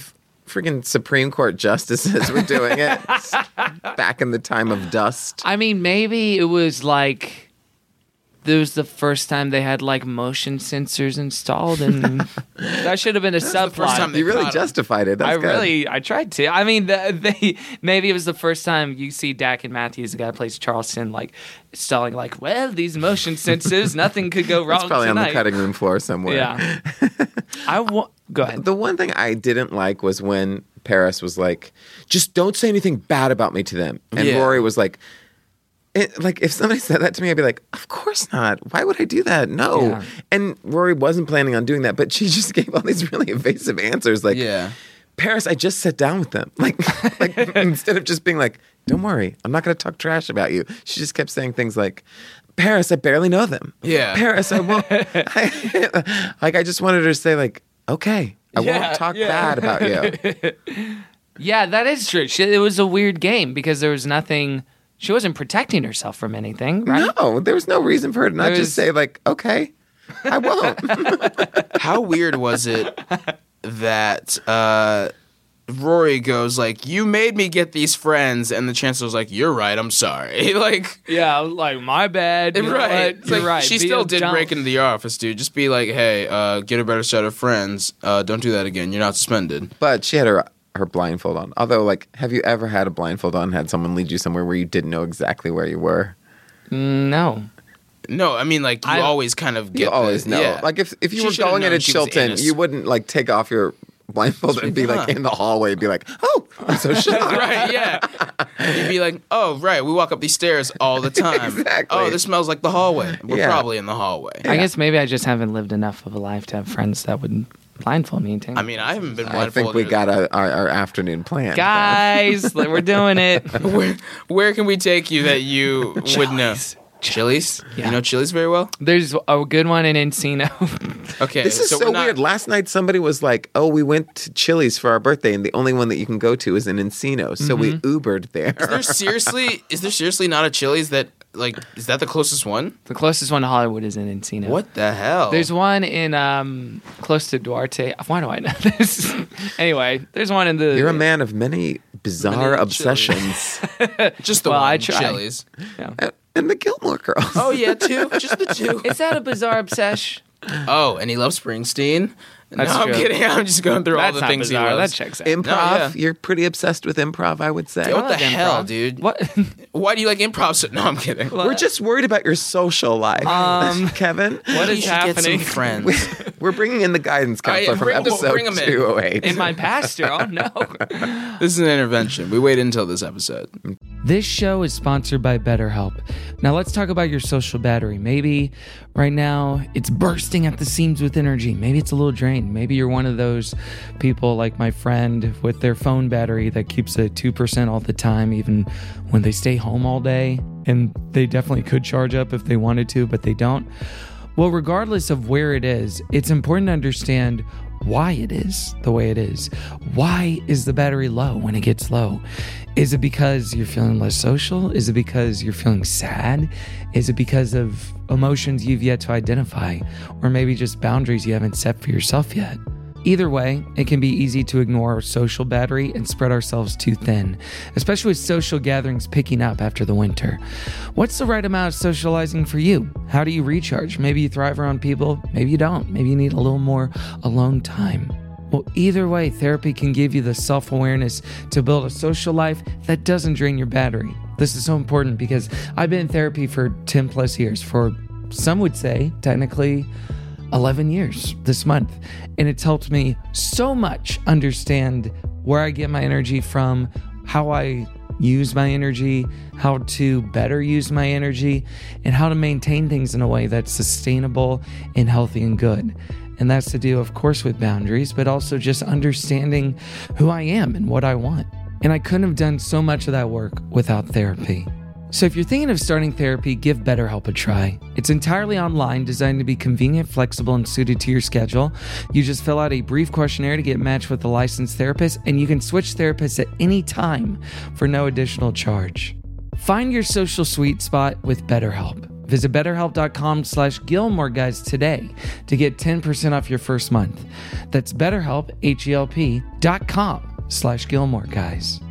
friggin' Supreme Court justices were doing it back in the time of dust. I mean, maybe it was like it was the first time they had like motion sensors installed, and that should have been a subplot. first time they You really caught 'em. justified it. That's I good. really, I tried to. I mean, the, they maybe it was the first time you see Dak and Matthews, the guy who plays Charleston, like stalling, like, well, these motion sensors, nothing could go wrong It's probably tonight. on the cutting room floor somewhere. Yeah. I wa- go ahead. The one thing I didn't like was when Paris was like, just don't say anything bad about me to them. And Yeah. Rory was like, it, like, if somebody said that to me, I'd be like, of course not. Why would I do that? No. Yeah. And Rory wasn't planning on doing that, but she just gave all these really evasive answers. Like, Yeah. Paris, I just sat down with them. Like, like instead of just being like, don't worry, I'm not going to talk trash about you. She just kept saying things like, Paris, I barely know them. Yeah. Paris, I won't. I, like, I just wanted her to say, like, okay, I Yeah, won't talk yeah. bad about you. Yeah, that is true. She, it was a weird game because there was nothing. She wasn't protecting herself from anything, right? No, there was no reason for her to not There was- just say, like, okay, I won't. How weird was it that uh, Rory goes like, "You made me get these friends," and the Chancellor's like, "You're right. I'm sorry." Like, Yeah, like my bad. You know right? what? It's You're like, right. She Be still a did dumb- break into the office, dude. Just be like, "Hey, uh, get a better set of friends. Uh, don't do that again. You're not suspended." But she had her her blindfold on. Although, like, have you ever had a blindfold on, had someone lead you somewhere where you didn't know exactly where you were? No. No, I mean, like, you I- always kind of get You always the, know. yeah. Like, if, if you She were should've going known into she was Chilton, innocent. you wouldn't, like, take off your blindfold and be, like, Huh. in the hallway and be like, oh, I'm so shocked. Right, yeah. You'd be like, "Oh, right, we walk up these stairs all the time. Exactly. Oh, this smells like the hallway. We're Yeah. probably in the hallway." I guess maybe I just haven't lived enough of a life to have friends that would blindfold me. I mean, I haven't been I think blindfolded. we got a, our, our afternoon plan. Guys, like, we're doing it. Where, where can we take you that you would know? Chili's? Yeah. You know Chili's very well? There's a good one in Encino. Okay. This is so, we're not- weird. Last night, somebody was like, "Oh, we went to Chili's for our birthday, and the only one that you can go to is in Encino." So we Ubered there. Is there seriously, is there seriously not a Chili's that, like, is that the closest one? The closest one to Hollywood is in Encino. What the hell? There's one in um close to Duarte. Why do I know this? Anyway, there's one in the. You're a man of many bizarre Many obsessions. just the Well, one, I try. Chili's. and, and the Gilmore Girls. Oh, yeah, two? Just the two? Is that a bizarre obsession? Oh, and he loves Springsteen? That's no, I'm true. kidding. I'm just going through all That's the not things bizarre. he That loves. checks out. Improv. No, yeah. You're pretty obsessed with improv, I would say. What the love hell, improv. dude? What? Why do you like improv? So- no, I'm kidding. We're just worried about your social life, Um, Kevin. What You is should get some happening friends. We're bringing in the guidance All right, counselor from bring- we'll episode bring 'em in. two oh eight. in my pastor? Oh no. This is an intervention. We waited until this episode. This show is sponsored by BetterHelp. Now let's talk about your social battery. Maybe right now it's bursting at the seams with energy. Maybe it's a little drained. Maybe you're one of those people like my friend with their phone battery that keeps at two percent all the time, even when they stay home all day. And they definitely could charge up if they wanted to, but they don't. Well, regardless of where it is, it's important to understand why it is the way it is. Why is the battery low when it gets low? Is it because you're feeling less social? Is it because you're feeling sad? Is it because of emotions you've yet to identify? Or maybe just boundaries you haven't set for yourself yet? Either way, it can be easy to ignore our social battery and spread ourselves too thin, especially with social gatherings picking up after the winter. What's the right amount of socializing for you? How do you recharge? Maybe you thrive around people, maybe you don't. Maybe you need a little more alone time. Well, either way, therapy can give you the self-awareness to build a social life that doesn't drain your battery. This is so important because I've been in therapy for ten plus years, for some would say technically eleven years this month. And it's helped me so much understand where I get my energy from, how I use my energy, how to better use my energy, and how to maintain things in a way that's sustainable and healthy and good. And that's to do, of course, with boundaries, but also just understanding who I am and what I want. And I couldn't have done so much of that work without therapy. So if you're thinking of starting therapy, give BetterHelp a try. It's entirely online, designed to be convenient, flexible, and suited to your schedule. You just fill out a brief questionnaire to get matched with a licensed therapist, and you can switch therapists at any time for no additional charge. Find your social sweet spot with BetterHelp. Visit betterhelp.com slash Gilmore Guys today to get ten percent off your first month. That's betterhelp, H E L P, dot com slash Gilmore Guys.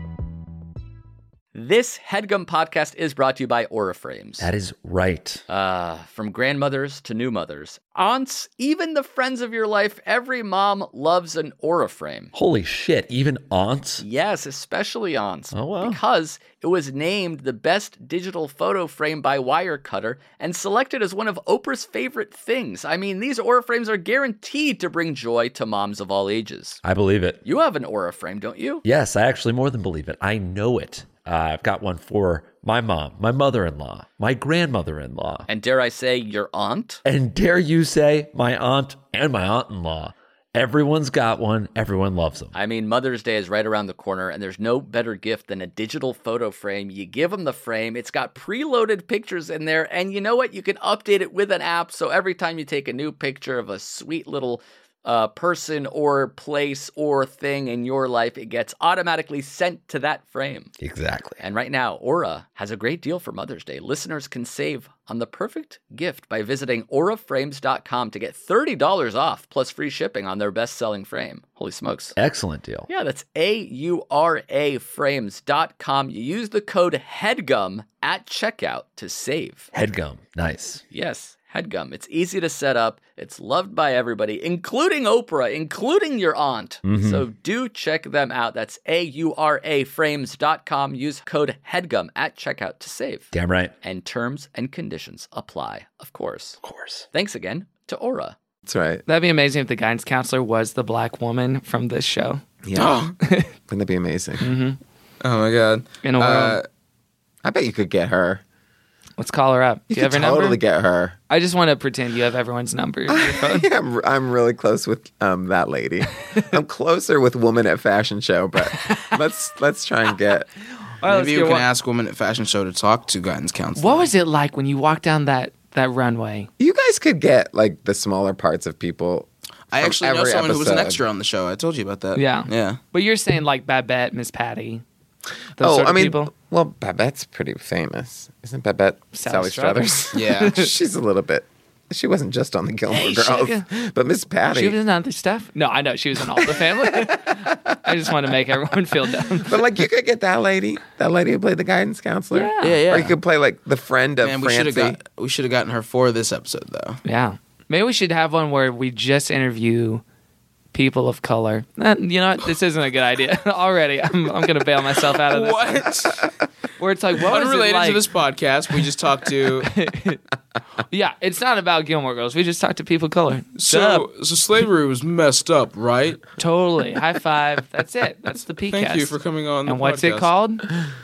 This HeadGum podcast is brought to you by Aura Frames. That is right. Uh, from grandmothers to new mothers, aunts, even the friends of your life, every mom loves an Aura frame. Holy shit, even aunts? Yes, especially aunts. Oh, wow. Because it was named the best digital photo frame by Wirecutter and selected as one of Oprah's favorite things. I mean, these Aura frames are guaranteed to bring joy to moms of all ages. I believe it. You have an Aura frame, don't you? Yes, I actually more than believe it. I know it. Uh, I've got one for my mom, my mother-in-law, my grandmother-in-law. And dare I say, your aunt? And dare you say, my aunt and my aunt-in-law. Everyone's got one. Everyone loves them. I mean, Mother's Day is right around the corner, and there's no better gift than a digital photo frame. You give them the frame. It's got preloaded pictures in there, and you know what? You can update it with an app, so every time you take a new picture of a sweet little uh, person or place or thing in your life, it gets automatically sent to that frame. Exactly. And right now, Aura has a great deal for Mother's Day. Listeners can save on the perfect gift by visiting aura frames dot com to get thirty dollars off plus free shipping on their best-selling frame. Holy smokes. Excellent deal. Yeah, that's A U R A frames dot com. You use the code HEADGUM at checkout to save. HeadGum. Nice. Yes, HeadGum. It's easy to set up. It's loved by everybody, including Oprah, including your aunt. Mm-hmm. So do check them out. That's A U R A frames dot com. Use code HEADGUM at checkout to save. Damn right. And terms and conditions apply, of course. Of course. Thanks again to Aura. That's right. That'd be amazing if the guidance counselor was the black woman from this show. Yeah. Wouldn't that be amazing? Mm-hmm. Oh my god. In a world. Uh, I bet you could get her. Let's call her up. You Do you could have her totally number? get her. I just want to pretend you have everyone's number in your phone. Yeah, I'm, I'm really close with um, that lady. I'm closer with woman at fashion show, but let's let's try and get. All right, let's maybe you get can one- ask women at fashion show to talk to guidance counselor. What was it like when you walked down that, that runway? You guys could get like the smaller parts of people. I from actually know every someone who was an episode. extra on the show. I told you about that. Yeah. Yeah. But you're saying like Babette, Miss Patty. Those Oh, sort of I mean, people? well, Babette's pretty famous, isn't Babette? Sally Sally Struthers. Yeah. She's a little bit. She wasn't just on the Gilmore Hey, Girls, sugar. but Miss Patty. She was in other stuff? No, I know. She was in all the family. I just want to make everyone feel dumb. But like, you could get that lady, that lady who played the guidance counselor. Yeah. Yeah, yeah. Or you could play like the friend of Man, we should Francie. have got we should have gotten her for this episode though. Yeah. Maybe we should have one where we just interview people of color. Eh, you know what? This isn't a good idea. Already, I'm, I'm going to bail myself out of this. What? Where it's like, what was it Unrelated like? to this podcast, we just talked to. Yeah, it's not about Gilmore Girls. We just talked to people of color. So, so slavery was messed up, right? Totally. High five. That's it. That's the P Thank you for coming on. And the what's it podcast. called?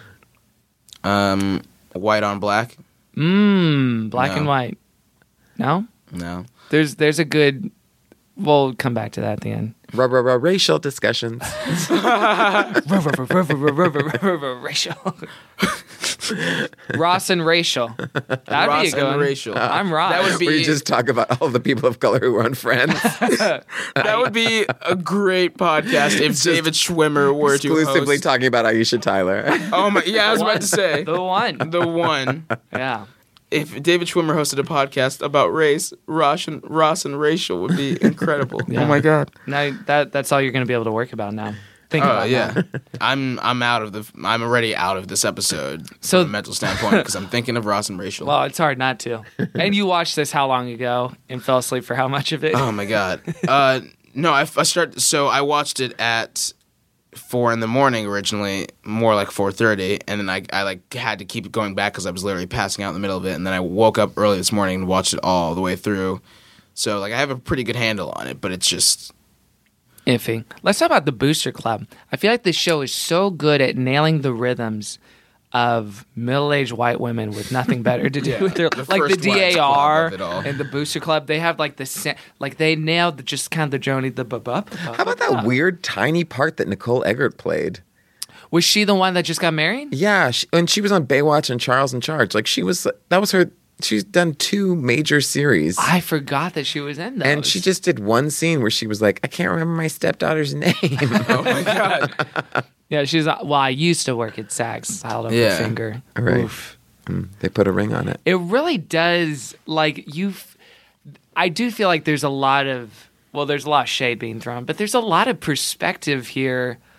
Um, white on black. Mmm, black No. and white. No? No. There's there's a good. We'll come back to that at the end. Ra- ra- ra- racial discussions. Racial. Ross and Racial. That'd Ross be a good and one. Rachel. I'm Ross. That would be- Where you just talk about all the people of color who were on Friends. That would be a great podcast if David Schwimmer were to Exclusively host. talking about Aisha Tyler. Oh my! Yeah, I was The about to say The one. the one. Yeah. If David Schwimmer hosted a podcast about race, Ross and Ross and Rachel would be incredible. Yeah. Oh my god! Now that that's all you're going to be able to work about now. Think Oh about yeah, that. I'm I'm out of the. I'm already out of this episode So- from a mental standpoint because I'm thinking of Ross and Rachel. Well, it's hard not to. And you watched this how long ago and fell asleep for how much of it? Oh my god. Uh, no, I, I started. So I watched it at four in the morning originally, more like four thirty, and then I I like had to keep it going back because I was literally passing out in the middle of it, and then I woke up early this morning and watched it all the way through. So like I have a pretty good handle on it, but it's just Iffy. Let's talk about the Booster Club. I feel like this show is so good at nailing the rhythms of middle-aged white women with nothing better to do with their The like the first D Wives A Club R of it all. and the Booster Club. They have like the sa- like they nailed the, just kind of the Joni the bu- bu- bu- How about that weird tiny part that Nicole Eggert played? Was she the one that just got married? Yeah, she, and she was on Baywatch and Charles in Charge. Like she was, that was her. She's done two major series, I forgot that she was in those. and she just did one scene where she was like, "I can't remember my stepdaughter's name." oh my god. yeah, she's uh, well. I used to work at Saks. Held up Yeah. her finger. Right. Oof. Mm, they put a ring on it. It really does. Like you, I do feel like there's a lot of well, there's a lot of shade being thrown, but there's a lot of perspective here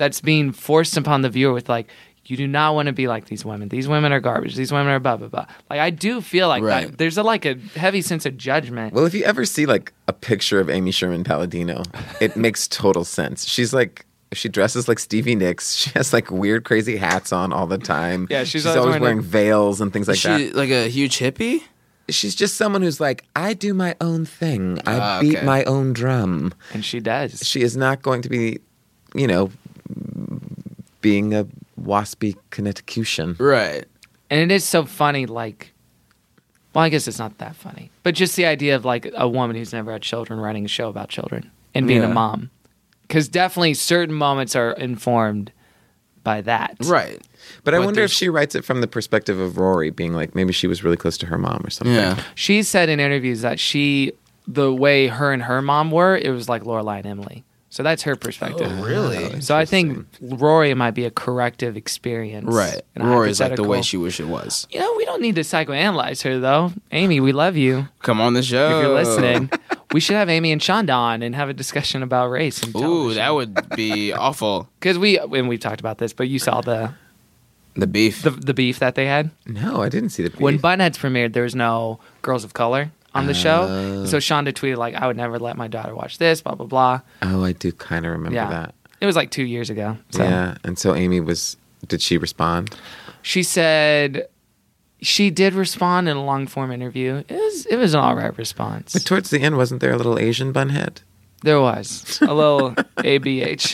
that's being forced upon the viewer with like, you do not want to be like these women. These women are garbage. These women are blah, blah, blah. Like, I do feel like Right. that. There's a, like a heavy sense of judgment. Well, if you ever see like a picture of Amy Sherman Palladino, it makes total sense. She's like, she dresses like Stevie Nicks. She has like weird, crazy hats on all the time. Yeah, she's she's always always wearing wearing veils and things like Is she that. like a huge hippie? She's just someone who's like, I do my own thing. I Ah, beat okay. my own drum. And she does. She is not going to be, you know, being a waspy Connecticutan. Right. And it is so funny, like, well, I guess it's not that funny, but just the idea of like a woman who's never had children writing a show about children and being Yeah. a mom. Because definitely certain moments are informed by that. Right. But I But wonder if there's- she writes it from the perspective of Rory, being like, maybe she was really close to her mom or something. Yeah. She said in interviews that she, the way her and her mom were, it was like Lorelai and Emily. So that's her perspective. Oh, really? So I think Rory might be a corrective experience. Right. and a Rory's like the hypothetical. way she wish it was. You know, we don't need to psychoanalyze her, though. Amy, we love you. Come on the show. If you're listening, we should have Amy and Shonda on and have a discussion about race and Ooh, that would be awful. Because we, and we've talked about this, but you saw the The beef. the, the beef that they had. No, I didn't see the beef. When Bunheads premiered, there was no girls of color on the Oh. show. So Shonda tweeted, like, I would never let my daughter watch this, blah, blah, blah. Oh, I do kind of remember Yeah. that. It was like two years ago. So Yeah, and so Amy was. Did she respond? she said she did respond in a long form interview. It was it was an all right response. But towards the end, wasn't there a little Asian bunhead? There was a little A B H.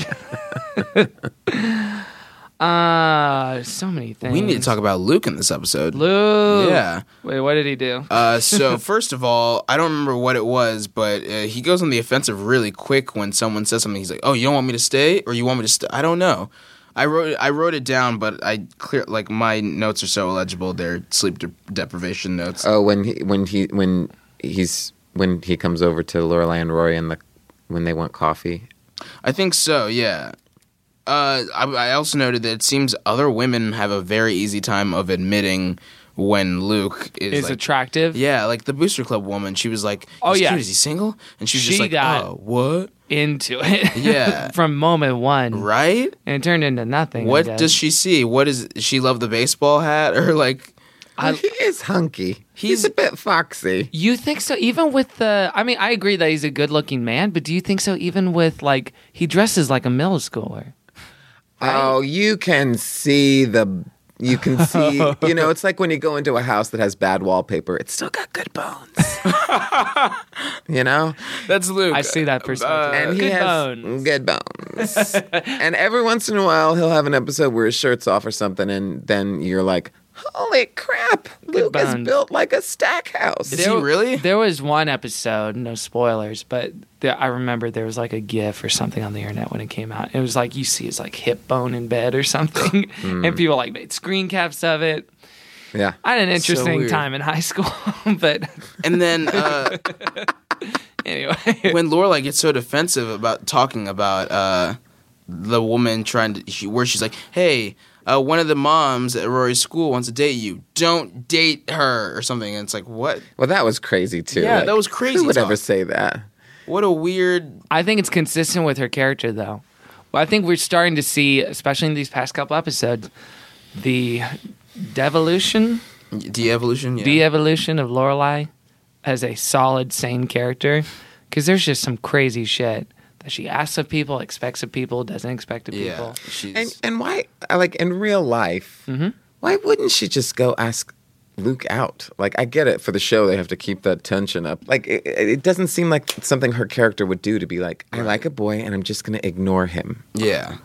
uh, so many things. We need to talk about Luke in this episode. Luke. Yeah. Wait, what did he do? Uh, so first of all, I don't remember what it was, but uh, he goes on the offensive really quick when someone says something. He's like, "Oh, you don't want me to stay, or you want me to stay?" I don't know. I wrote it, I wrote it down, but I clear like my notes are so illegible. They're sleep de- deprivation notes. Oh, when he when he when he's when he comes over to Lorelai and Rory and the when they want coffee. I think so. Yeah. Uh, I, I also noted that it seems other women have a very easy time of admitting when Luke is, Is like, attractive. Yeah, like the Booster Club woman. She was like, Oh, "Is yeah. cute, is he single?" And she was She just like, got- "Oh, what?" Into it. Yeah. From moment one. Right? And it turned into nothing. I What guess. does she see? What is does she love the baseball hat or like? I- he is hunky. He's, He's- a bit foxy. You think so? Even with the, I mean, I agree that he's a good-looking man, but do you think so? Even with like, he dresses like a middle schooler. Oh, you can see the. You can see. You know, it's like when you go into a house that has bad wallpaper. It's still got good bones. You know, That's Luke. I see that perspective. and he Good has bones. good bones. And every once in a while, he'll have an episode where his shirt's off or something, and then you're like, "Holy crap! Luke is bones. built like a stack house." Is he really? There was one episode, no spoilers, but there, I remember there was like a GIF or something on the internet when it came out. It was like you see his like hip bone in bed or something, and people like made screen caps of it. Yeah. I had an interesting weird. time in high school, but And then uh, anyway, when Lorelai gets so defensive about talking about uh, the woman trying to, she, where she's like, "Hey, uh, one of the moms at Rory's school wants to date you. Don't date her," or something. And it's like, what? Well, that was crazy too. Yeah, Like, that was crazy Who would ever talk. say that? What a weird. I think it's consistent with her character, though. Well, I think we're starting to see, especially in these past couple episodes, the devolution, De-evolution, yeah. de-evolution of Lorelai as a solid, sane character. Because there's just some crazy shit that she asks of people, expects of people, doesn't expect of yeah, people. she's And and why? Like in real life, Mm-hmm. why wouldn't she just go ask Luke out? Like I get it for the show; they have to keep that tension up. Like it, it doesn't seem like something her character would do to be like, I like a boy, and I'm just going to ignore him. yeah.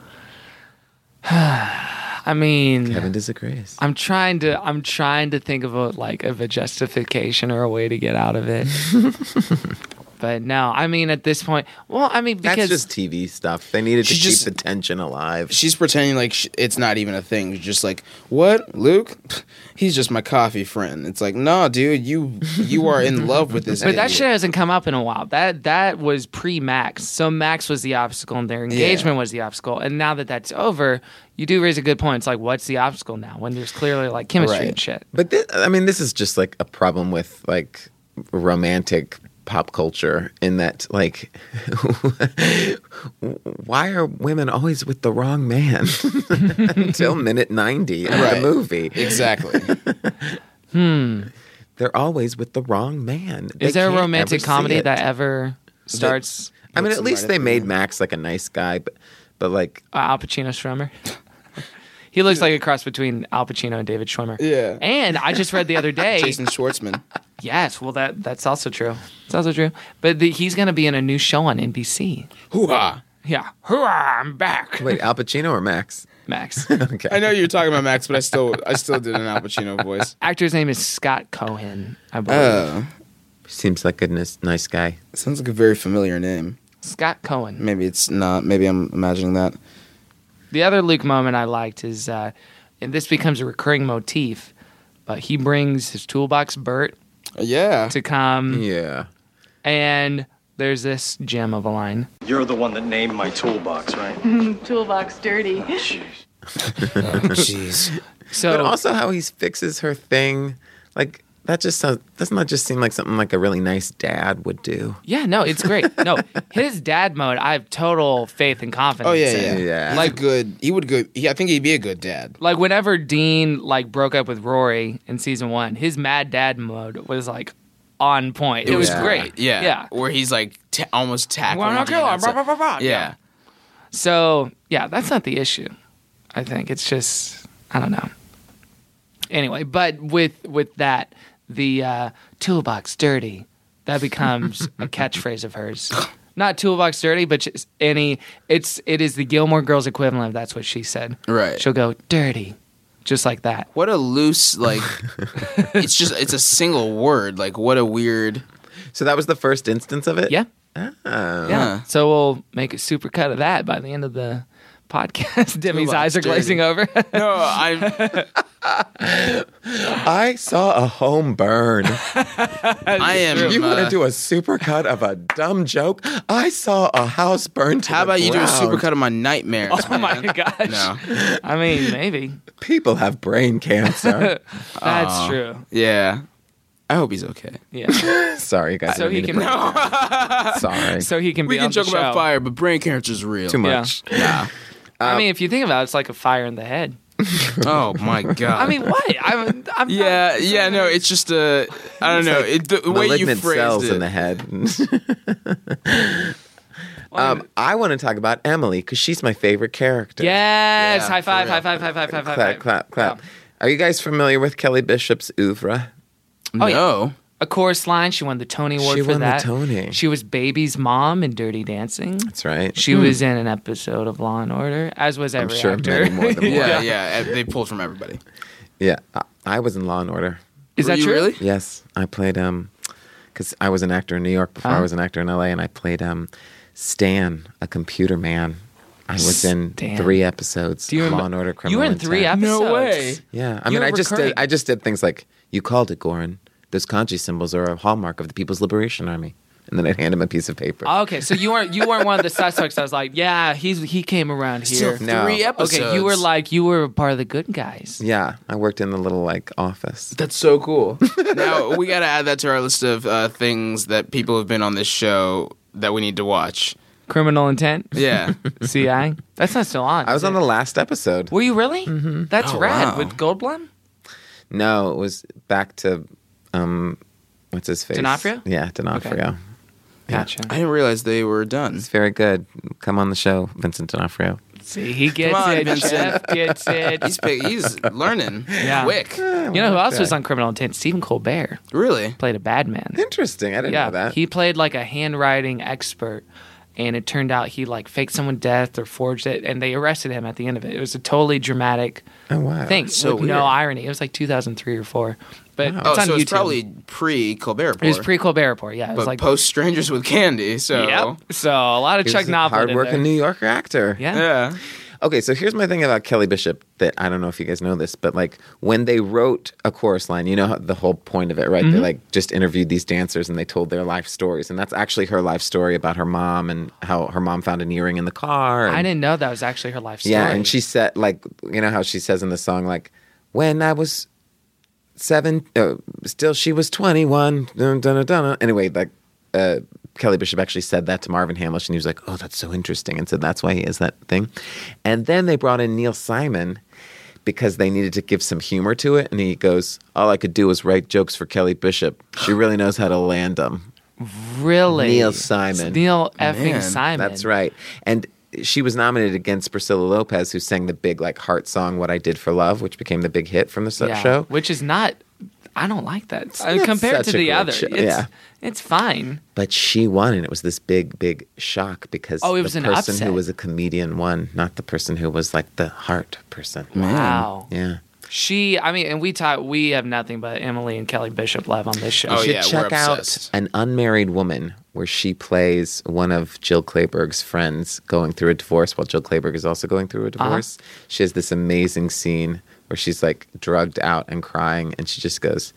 I mean, Kevin disagrees. I'm trying to I'm trying to think of a like of a justification or a way to get out of it. But no, I mean at this point, well, I mean because That's just T V stuff. They needed to She keep just- the tension alive. She's pretending like sh- it's not even a thing. She's just like, "What, Luke? He's just my coffee friend." It's like, "No, dude, you you are in love with this." But that idiot." shit hasn't come up in a while. That that was pre Max. So Max was the obstacle and their engagement was the obstacle. And now that that's over, you do raise a good point. It's like, what's the obstacle now when there's clearly like chemistry Right. and shit? But this, I mean, this is just like a problem with like romantic pop culture in that, like, why are women always with the wrong man until minute ninety of Right. the movie? Exactly. Hmm. They're always with the wrong man. They Is there a can't romantic ever see comedy it. that ever starts I mean, Looks at least right they at the made man. Max like a nice guy, but but like uh, Al Pacino Schwimmer? He looks like a cross between Al Pacino and David Schwimmer. Yeah. And I just read the other day. Jason Schwartzman. Yes, well that that's also true. It's also true. But the, he's going to be in a new show on N B C. Hoo-ha. Yeah. Hurrah, I'm back. wait, Al Pacino or Max? Max. Okay, I know you're talking about Max, but I still I still did an Al Pacino voice. Actor's name is Scott Cohen, I believe. Oh. seems like a nice, nice guy. Sounds like a very familiar name. Scott Cohen. Maybe it's not. Maybe I'm imagining that. The other Luke moment I liked is, uh, and this becomes a recurring motif, but he brings his toolbox Bert Yeah. to come, Yeah. and there's this gem of a line. You're the one that named my toolbox, right? Toolbox dirty. Jeez. So But also how he fixes her thing, like that just sounds, doesn't that just seem like something like a really nice dad would do? yeah, no, it's great. No, his dad mode, I have total faith and confidence. Oh yeah, in. yeah. Yeah. He's like good. He would good. He, I think he'd be a good dad. Like whenever Dean like broke up with Rory in season one, his mad dad mode was like on point. It was Yeah. great. Yeah. yeah. Where he's like t- almost tackling. Wanna Dean kill him, outside. blah, blah, blah, blah. Yeah. So yeah, that's not the issue. I think it's just I don't know. Anyway, but with with that, the uh, toolbox dirty that becomes a catchphrase of hers. Not toolbox dirty, but just any. It's it is the Gilmore Girls equivalent of that's what she said. Right. She'll go dirty, just like that. What a loose like. It's just it's a single word. Like what a weird. So that was the first instance of it? Yeah, Oh. yeah. Huh. So we'll make a super cut of that by the end of the podcast. Demi's Toolbox eyes are dirty. glazing over. No, I I saw a home burn. I am. You want uh, to do a supercut of a dumb joke? I saw a house burn to How the about you do a ground. supercut of my nightmares? Oh my man? gosh. No. I mean, maybe. People have brain cancer. That's true. Yeah. I hope he's okay. Yeah. Sorry, guys. So I he didn't mean can to- Sorry. so he can We be can on joke the show. about fire, but brain cancer is real. Too much. Nah. I mean, if you think about it, it's like a fire in the head. Oh my god. I mean, what? I'm, I'm Yeah, not, yeah, no, it's just a. I don't know. It, the way you Malignant phrased cells it. in the head. um, I want to talk about Emily because she's my favorite character. Yes. Yeah, high five, for high real. five, high five, high five, high Clap, five. clap, clap. Are you guys familiar with Kelly Bishop's oeuvre? Oh, yeah. No. A chorus line. She won the Tony Award She for won the that. Tony. She was Baby's mom in Dirty Dancing. That's right. She was in an episode of Law and Order, as was every sure actor. many more than one. Yeah, yeah. They pulled from everybody. Yeah, I, I was in Law and Order. Is Were that you true? really? Yes, I played um, because I was an actor in New York before Uh-huh. I was an actor in L A, and I played um, Stan, a computer man. I was in Stan. three episodes. Do you of Law remember? and Order. You Criminal were in three Intent. episodes. No way. Yeah, I You mean, were I just recurring. did. I just did things like you called it, Gorin. Those kanji symbols are a hallmark of the People's Liberation Army, and then I'd hand him a piece of paper. Oh, okay, so you weren't you weren't one of the suspects. I was like, yeah, he's he came around here. Still No. three episodes. Okay, you were like you were part of the good guys. Yeah, I worked in the little like office. That's so cool. Now we got to add that to our list of uh, things that people have been on this show that we need to watch. Criminal Intent. Yeah. C I. That's not still on. I was is on it? the last episode. Were you really? Mm-hmm. That's Oh, rad. wow. With Goldblum. No, it was back to um, what's his face? D'Onofrio? Yeah, D'Onofrio. Gotcha. I didn't realize they were done. It's very good. Come on the show, Vincent D'Onofrio. See, he gets Come on, it. Vincent. Jeff gets it. He's big, he's learning Yeah. quick. You know who else was on Criminal Intent? Stephen Colbert Really? played a bad man. Interesting. I didn't Yeah, know that. he played like a handwriting expert, and it turned out he like faked someone's death or forged it, and they arrested him at the end of it. It was a totally dramatic oh wow. thing so with weird. no irony. It was like two thousand three or four, but Wow. Oh, it's on so YouTube. it's probably pre Colbert Report. It was pre Colbert Report. Yeah, it was but like post Strangers with Candy. So Yep. So a lot of He Chuck was a Knopfler in hardworking there. New Yorker actor. Yeah. yeah. Okay, so here's my thing about Kelly Bishop that I don't know if you guys know this, but like when they wrote a chorus line, you know how, the whole point of it, right? Mm-hmm. They like just interviewed these dancers and they told their life stories, and that's actually her life story about her mom and how her mom found an earring in the car. And, I didn't know that was actually her life story. yeah, and she said like you know how she says in the song like when I was seven, uh, still she was twenty-one. Dun, dun, dun, dun. Anyway, like uh, Kelly Bishop actually said that to Marvin Hamlish, and he was like, "Oh, that's so interesting," and said that's why he is that thing. And then they brought in Neil Simon because they needed to give some humor to it, and he goes, "All I could do was write jokes for Kelly Bishop. She really knows how to land them." Really? Neil Simon. It's Neil effing Man, Simon. That's right. And she was nominated against Priscilla Lopez, who sang the big like heart song "What I Did for Love," which became the big hit from the so- Yeah, show. which is not. I don't like that I mean, not compared such to a the great other. show. It's, Yeah. it's fine. But she won, and it was this big, big shock because Oh, it was the an person upset. who was a comedian won, not the person who was like the heart person. Wow. Yeah. She, I mean, and we talk. We have nothing but Emily and Kelly Bishop love on this show. Oh, You should yeah, check we're out obsessed. An Unmarried Woman, where she plays one of Jill Clayburgh's friends going through a divorce while Jill Clayburgh is also going through a divorce. Uh-huh. She has this amazing scene where she's like drugged out and crying, and she just goes,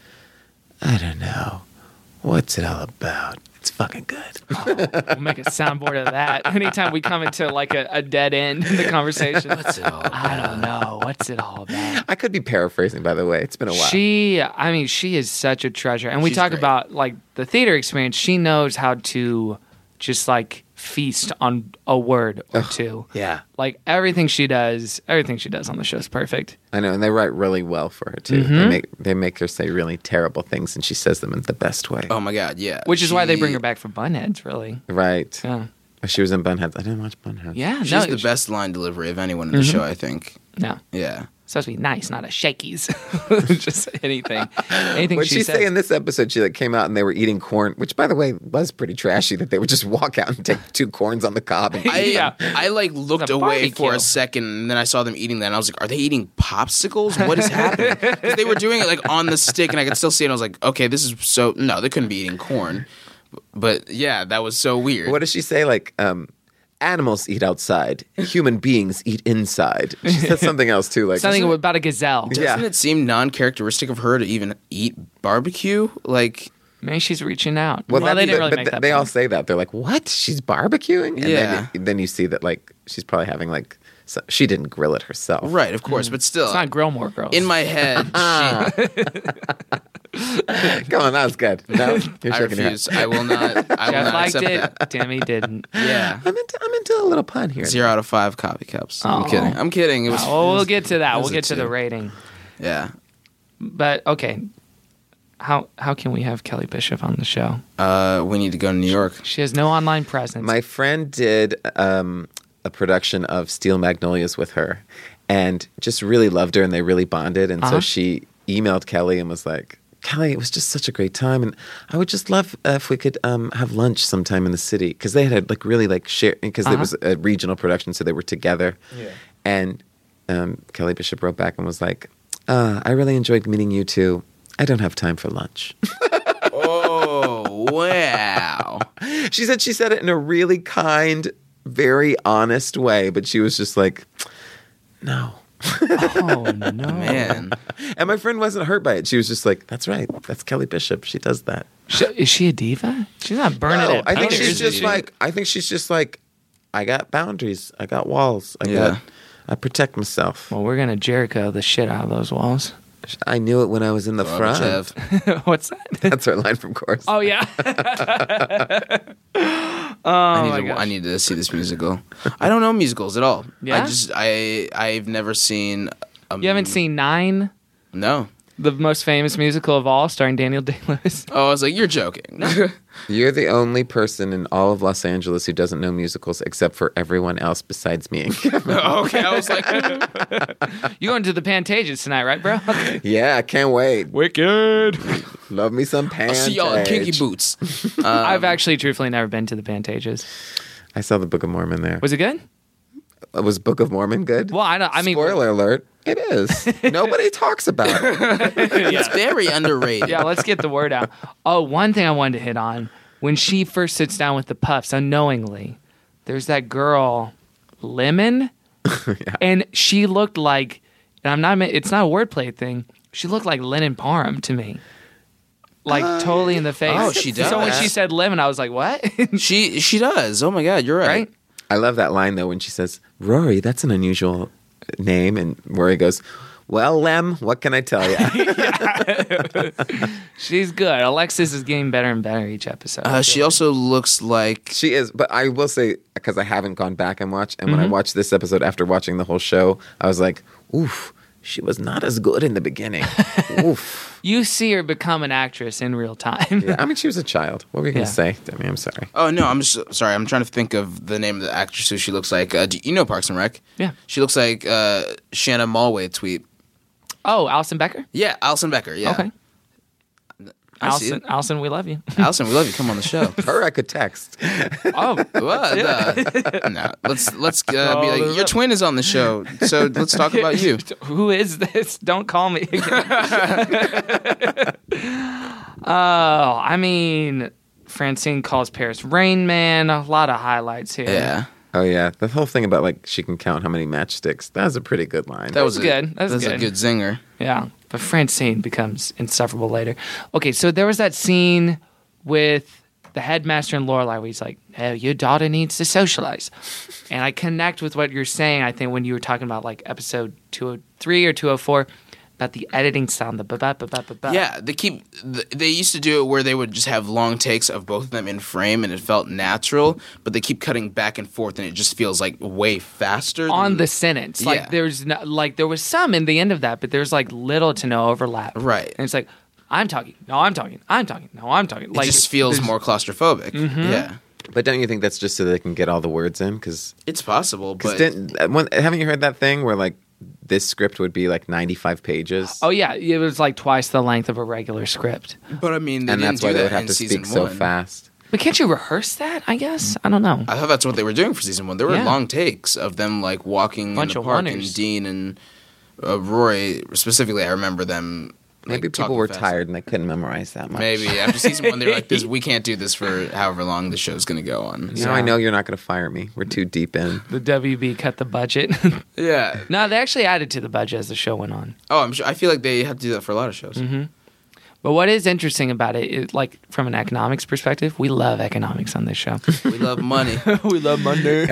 "I don't know. What's it all about? It's fucking good." Oh, we'll make a soundboard of that. Anytime we come into like a, a dead end in the conversation. What's it all about? I don't know. What's it all about? I could be paraphrasing, by the way. It's been a while. She, I mean, she is such a treasure. And we She's talk great. about like the theater experience. She knows how to just like feast on a word or two. Yeah. Like everything she does, everything she does on the show is perfect. I know, and they write really well for her too. Mm-hmm. They make they make her say really terrible things, and she says them in the best way. Oh my god, yeah. Which is why they She- bring her back for Bunheads, really. Right. Yeah. She was in Bunheads. I didn't watch Bunheads. Yeah. She's no, the best line delivery of anyone in the show, I think. No. Yeah. It's supposed to be nice, not a shakies. Just anything. Anything What she she says. say in this episode, she like came out and they were eating corn, which by the way was pretty trashy. That they would just walk out and take two corns on the cob. And I, Yeah. I like looked a away for barbecue. a second, and then I saw them eating that, and I was like, "Are they eating popsicles? What is happening?" Because they were doing it like on the stick, and I could still see it. And I was like, "Okay, this is so no, they couldn't be eating corn." But yeah, that was so weird. What does she say? Like, um, animals eat outside, human beings eat inside. She said something else too. Like Something about a gazelle. Doesn't yeah. it seem non-characteristic of her to even eat barbecue? Like, Maybe she's reaching out. Well, Well, that's they didn't the- really but make th- that they all point. say that. They're like, "What? She's barbecuing?" And Yeah. then, then you see that like she's probably having like so, she didn't grill it herself. right, of course, but still, It's not Grillmore Girls. in my head, she, Come on, that was good. No, you're I shaking your head. refuse. I will not. I will Jeff not liked accept it. that. Tammy didn't. Yeah. I'm into, I'm into a little pun here. Zero out of five coffee cups. Oh. I'm kidding. I'm kidding. It was. Oh, well, it we'll was- get to that. it We'll was a get to the two. rating. Yeah. But okay, how how can we have Kelly Bishop on the show? Uh, we need to go to New York. She has no online presence. My friend did um, a production of Steel Magnolias with her, and just really loved her, and they really bonded. And Uh-huh. so she emailed Kelly and was like, "Kelly, it was just such a great time, and I would just love uh, if we could um, have lunch sometime in the city," because they had like really like share because Uh-huh. it was a regional production, so they were together. Yeah. And um, Kelly Bishop wrote back and was like, uh, "I really enjoyed meeting you too. I don't have time for lunch." Oh wow! She said she said it in a really kind, very honest way, but she was just like, "No." oh no, Man, And my friend wasn't hurt by it. She was just like, "That's right. That's Kelly Bishop. She does that." Sh- is she a diva? She's not burning No, it. I think Peter, she's is just she? like. I think she's just like. I got boundaries. I got walls. I Yeah. got. I protect myself. Well, we're gonna Jericho the shit out of those walls. I knew it when I was in the front. Gorbachev. What's that? That's our line from Course. Oh yeah. I oh need my to. gosh. I need to see this musical. I don't know musicals at all. Yeah? I just. I. I've never seen. A, You haven't seen Nine, No. the most famous musical of all, starring Daniel Day-Lewis? Oh, I was like, you're joking. You're the only person in all of Los Angeles who doesn't know musicals except for everyone else besides me and Kevin. Okay, I was like, You going to the Pantages tonight, right, bro? Yeah, I can't wait. Wicked. Love me some I'll Pantage. see y'all in Kinky Boots. I've actually, truthfully, never been to the Pantages. I saw the Book of Mormon there. Was it good? Was Book of Mormon good? Well, I don't. I mean, Spoiler alert, it is. Nobody talks about it. It's very underrated. yeah, let's get the word out. Oh, one thing I wanted to hit on. When she first sits down with the Puffs, unknowingly, there's that girl, Lemon, and she looked like, and I'm not, it's not a wordplay thing, she looked like Lennon Parham to me. Like, totally in the face. Oh, she So when does. she said Lemon, I was like, what? She she does. Oh my god, you're right. Right? I love that line though when she says, "Rory, that's an unusual name," and Rory goes, Well, Lem, what can I tell you? She's good. Alexis is getting better and better each episode. Uh, she also looks like She is, but I will say, because I haven't gone back and watched, and when Mm-hmm. I watched this episode after watching the whole show, I was like, oof, she was not as good in the beginning. Oof. You see her become an actress in real time. Yeah, I mean, she was a child. What were you going to Yeah. say? Demi, I'm sorry. Oh no, I'm just sorry. I'm trying to think of the name of the actress who she looks like. Uh, do you know Parks and Rec? Yeah. She looks like uh, Shanna Malway tweet. Oh, Alison Becker? Yeah, Alison Becker. Yeah. Okay. I see Allison, it. Allison, we love you. Allison, we love you. Come on the show. Her, I could text. Oh, What? Uh, no, let's let's uh, be like your twin is on the show, so let's talk about you. who is this? Don't call me again. Oh, I mean, Francine calls Paris Rain Man. A lot of highlights here. Yeah, Oh, yeah. The whole thing about, like, she can count how many matchsticks. That was a pretty good line. that was a, good. That was That's a good. good zinger. Yeah, but Francine becomes insufferable later. Okay, so there was that scene with the headmaster and Lorelai where he's like, "Hey, your daughter needs to socialize," and I connect with what you're saying. I think when you were talking about like episode two oh three or two oh four about the editing sound, the ba ba ba ba ba ba. Yeah, they keep. th- They used to do it where they would just have long takes of both of them in frame, and it felt natural. But they keep cutting back and forth, and it just feels like way faster. on than- the sentence. Like Yeah. there's no, like there was some in the end of that, but there's like little to no overlap. Right. And it's like, I'm talking, no, I'm talking, I'm talking, no, I'm talking. It Like just feels there's- more claustrophobic. Yeah, But don't you think that's just so they can get all the words in? Because it's possible, but haven't you heard that thing where, like, this script would be, like, ninety-five pages? Oh yeah, it was like twice the length of a regular script. but I mean, they and didn't that's why do they that would have in to season speak so one. fast. But can't you rehearse that? I guess I don't know. I thought that's what they were doing for season one. There were Yeah. long takes of them like walking Bunch in the of park, runners. and Dean and uh, Roy specifically. I remember them. like, Maybe people talking were fast. tired and they couldn't memorize that much. Maybe after season one, they're like, "This we can't do this for however long the show's going to go on." You know, I know you're not going to fire me. We're too deep in. The W B cut the budget. Yeah. No, they actually added to the budget as the show went on. Oh, I'm sure. I feel like they have to do that for a lot of shows. Mm-hmm. But what is interesting about it is, like, from an economics perspective, we love economics on this show. We love money. we love money.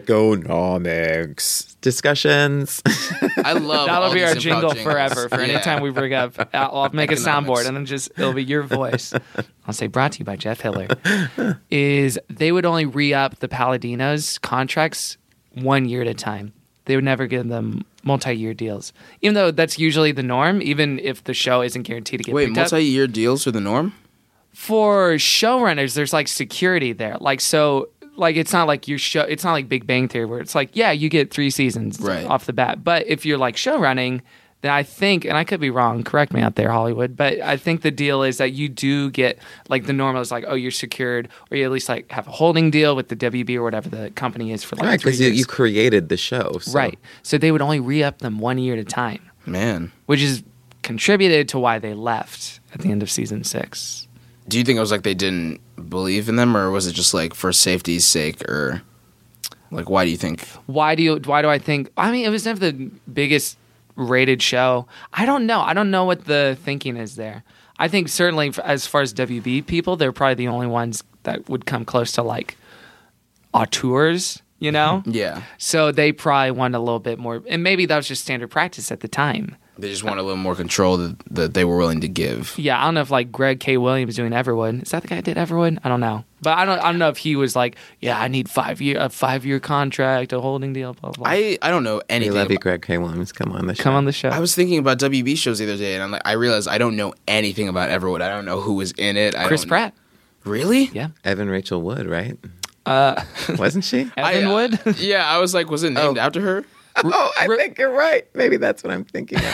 Economics discussions. I love. That'll all be these our improv jingle jingles. forever for Yeah. any time we bring up. I'll, I'll make a Economics. soundboard and then just it'll be your voice. I'll say brought to you by Jeff Hiller. Is they would only re-up the Paladinos contracts one year at a time. They would never give them multi-year deals, even though that's usually the norm. Even if the show isn't guaranteed to get Wait, picked up. multi-year deals are the norm? For showrunners, there's like security there. Like so, like it's not like your show. It's not like Big Bang Theory where it's like, yeah, you get three seasons Right. off the bat. But if you're like show running, then I think, and I could be wrong. Correct me out there, Hollywood. But I think the deal is that you do get like the normal is like, oh, you're secured, or you at least like have a holding deal with the W B or whatever the company is for like Right, three because you, years. you created the show. So. Right. So they would only re-up them one year at a time, Man, which is contributed to why they left at the end of season six. do you think it was like they didn't believe in them, or was it just like for safety's sake, or like why do you think? Why do you? Why do I think? I mean, it was never the biggest rated show. I don't know. I don't know what the thinking is there. I think certainly f- as far as W B people, they're probably the only ones that would come close to like auteurs, you know? Yeah, So they probably wanted a little bit more, and maybe that was just standard practice at the time. they just want a little more control that, that they were willing to give. Yeah, I don't know if like Greg K. Williams doing Everwood. Is that the guy that did Everwood? I don't know, but I don't. I don't know if he was like, yeah, I need five year a five year contract, a holding deal. Blah blah. I, I don't know We anything. love you, about- Greg K. Williams. Come on the show. Come on the show. I was thinking about W B shows the other day, and I'm like, I realized I don't know anything about Everwood. I don't know who was in it. I Chris don't- Pratt. Really? Yeah. Evan Rachel Wood, right? Uh, Wasn't she? Evan I, uh, Wood. Yeah, I was like, was it named Oh. after her? Oh, I think you're right. Maybe that's what I'm thinking of.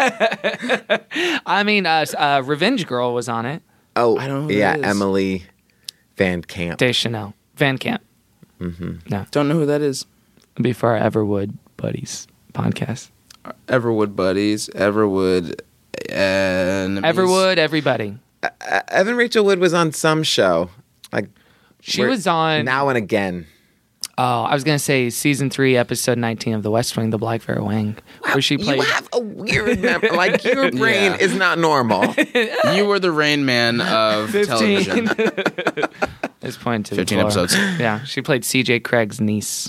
I mean, uh, uh, Revenge Girl was on it. Oh, I don't know who yeah, that is. Emily Van Camp. Deschanel. Van Camp. Don't know who that is. Before our Everwood Buddies podcast. Everwood Buddies, Everwood, and Everwood, everybody. Uh, Evan Rachel Wood was on some show. Like She where- was on. Now and Again. Oh, I was gonna say season three, episode nineteen of The West Wing, The Black Vera Wang, where she played. You have a weird memory. Like your brain Yeah. is not normal. You were the Rain Man of television. It's pointing to fifteen the floor. episodes. Yeah, she played C J Craig's niece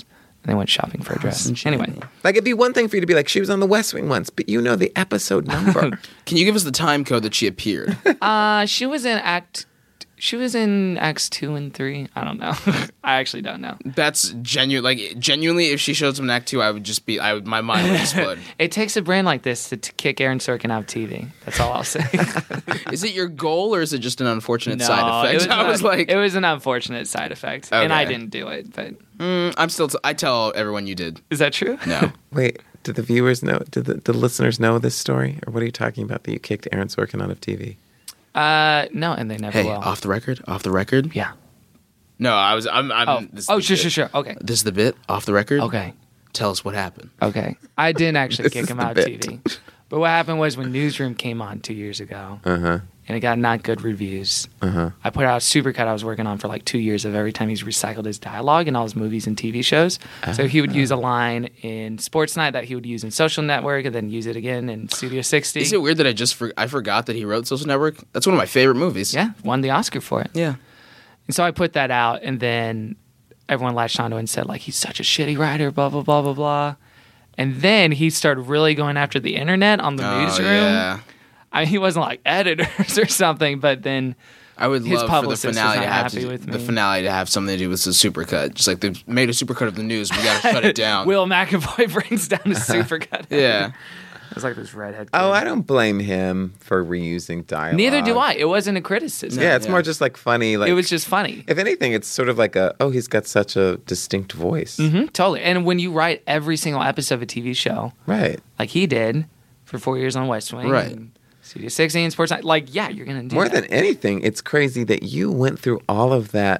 And they went shopping for a dress. Anyway. Like, it'd be one thing for you to be like, she was on the West Wing once, but you know the episode number. Can you give us the time code that she appeared? Uh, she was in Act... She was in Acts two and three. I don't know. I actually don't know. That's genuine. Like, genuinely, if she showed up in Act two, I would just be... I would, my mind would explode. It takes a brand like this to, to kick Aaron Sorkin out of T V. That's all I'll say. Is it your goal, or is it just an unfortunate No, side effect? It was I was not- like... It was an unfortunate side effect. And I Okay. didn't do it, but... Mm, I'm still... T- I tell everyone you did. Is that true? No. Wait, did the viewers know, did the, the listeners know this story? Or what are you talking about that you kicked Aaron Sorkin out of T V? Uh, no, and they never Hey, will. off the record? Off the record? Yeah. No, I was... I'm... I'm Oh, this is oh the sure, bit. sure, sure. Okay. This is the bit? Off the record? Okay. Tell us what happened. Okay. I didn't actually This kick is him the out of T bit. V. But what happened was when Newsroom came on two years ago, Uh-huh. and it got not good reviews, Uh-huh. I put out a supercut I was working on for like two years of every time he's recycled his dialogue in all his movies and T V shows. So he would use a line in Sports Night that he would use in Social Network and then use it again in Studio sixty. Is it weird that I just... For- I forgot that he wrote Social Network? That's one of my favorite movies. Yeah, won the Oscar for it. Yeah. And so I put that out, and then everyone latched onto it and said, like, he's such a shitty writer, blah, blah, blah, blah, blah. And then he started really going after the internet on the Oh, newsroom. yeah. I mean, he wasn't like editors or something, but then I would his love for the publicist was finale not to have happy to, with the me. finale to have something to do with the supercut. Just like they've made a supercut of the news, we got to shut it down. Will McAvoy brings down the supercut. Yeah. It was like this redhead. Oh, kid. I don't blame him for reusing dialogue. Neither do I. It wasn't a criticism. Yeah, it's Yeah. more just like funny. Like It was just funny. if anything, it's sort of like a, oh, he's got such a distinct voice. hmm totally. And when you write every single episode of a T V show, Right. like he did for four years on West Wing, Right. and Studio sixty and Sports Night, like, yeah, you're going to do More that. than anything, it's crazy that you went through all of that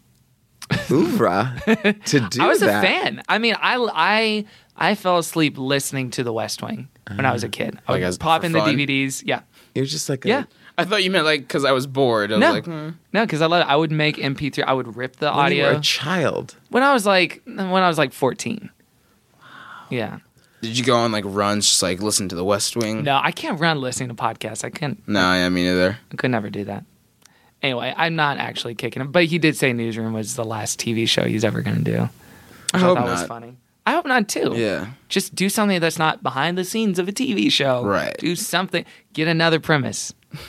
oeuvre to do I was that. a fan. I mean, I, I, I fell asleep listening to The West Wing when I was a kid. I Like would as- pop for in the fun? D V Ds. Yeah. You're just like, a, Yeah. I thought you meant like because I was bored. I was No. like, hmm. No, because I love it. I would make M P three. I would rip the when audio. you were a child. when I was like, when I was like fourteen. Yeah. Did you go on like runs, just like listen to the West Wing? No, I can't run listening to podcasts. I couldn't. No, yeah, me neither. I could never do that. Anyway, I'm not actually kicking him, but he did say Newsroom was the last T V show he's ever going to do. I Which hope thought was not. funny. I hope not too. Yeah. Just do something that's not behind the scenes of a T V show. Right. Do something. Get another premise.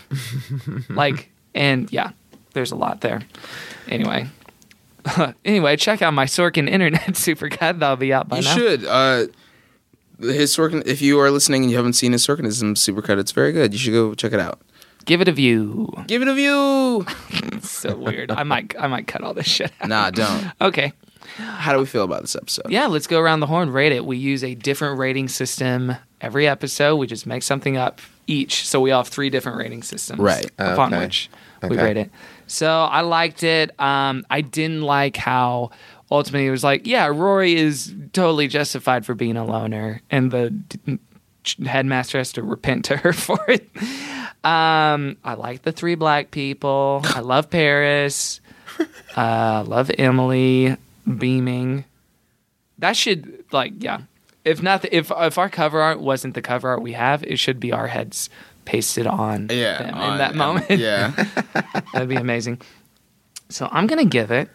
like, and yeah, there's a lot there. Anyway. anyway, check out my Sorkin Internet Supercut. That'll be out by You now. should. Uh, his Sorkin. If you are listening and you haven't seen his Sorkinism supercut, it's very good. You should go check it out. Give it a view. Give it a view. It's so weird. I might I might cut all this shit out. Nah, don't. Okay. How do we feel about this episode? Yeah, let's go around the horn, rate it. We use a different rating system every episode. We just make something up each. So we all have three different rating systems. Right. Upon Okay. which we Okay. rate it. So I liked it. Um, I didn't like how ultimately it was like, yeah, Rory is totally justified for being a loner. And the d- headmaster has to repent to her for it. Um, I like the three black people. I love Paris. I uh, love Emily beaming. That should, like, yeah. If not, if if our cover art wasn't the cover art we have, it should be our heads pasted on Yeah. them on- in that um, moment. Yeah. That'd be amazing. So I'm gonna give it.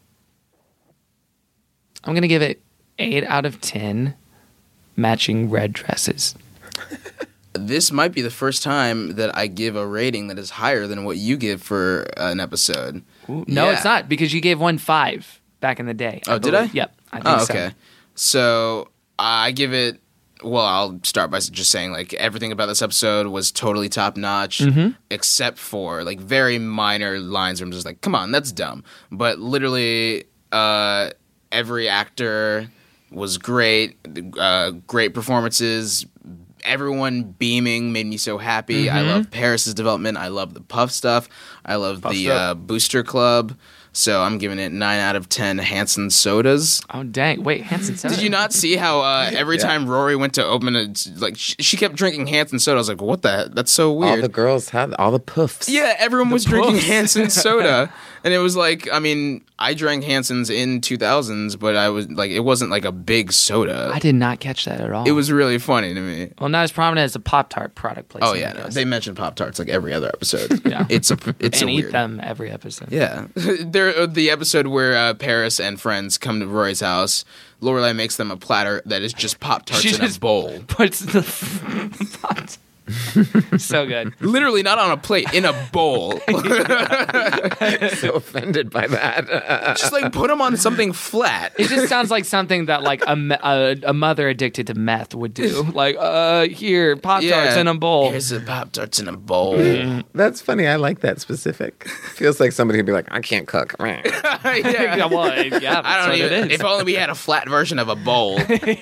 I'm gonna give it eight out of ten matching red dresses. This might be the first time that I give a rating that is higher than what you give for an episode. No, Yeah. it's not, because you gave one five back in the day. Oh, did I? believe. Yep. I think Oh, so. okay. So I give it. Well, I'll start by just saying like everything about this episode was totally top notch, Mhm. except for like very minor lines where I'm just like, come on, that's dumb. But literally, uh, every actor was great. Uh, great performances. Everyone beaming made me so happy. I Mhm. love Paris's development. I love the Puff stuff. I love Puff the stuff. uh, Booster Club. So I'm giving it nine out of ten Hanson sodas. Oh dang! Wait, Hanson soda. Did you not see how uh, every Yeah. time Rory went to open it, like she, she kept drinking Hanson soda? I was like, what the heck? That's so All weird. the girls had all the puffs. Yeah, everyone was drinking puffs. Hanson soda, and it was like, I mean, I drank Hanson's in two thousands, but I was like, it wasn't like a big soda. I did not catch that at all. It was really funny to me. well, not as prominent as the Pop Tart product placement. Oh yeah, I no, guess. they mention Pop Tarts like every other episode. Yeah. It's a it's and a eat weird. them every episode. Yeah, they're there the episode where uh, Paris and friends come to Rory's house. Lorelai makes them a platter that is just Pop Tarts in a bowl. Puts the pot. So good. Literally not on a plate, in a bowl. I'm so offended by that. Just like put them on something flat. It just sounds like something that like a, me- a, a mother addicted to meth would do. Like, uh, here, Pop Tarts Yeah. in a bowl. Here's a Pop Tarts in a bowl. That's funny. I like that specific. Feels like somebody would be like, I can't cook. yeah. Yeah, well, yeah, I don't that's what even. it is. If only we had a flat version of a bowl.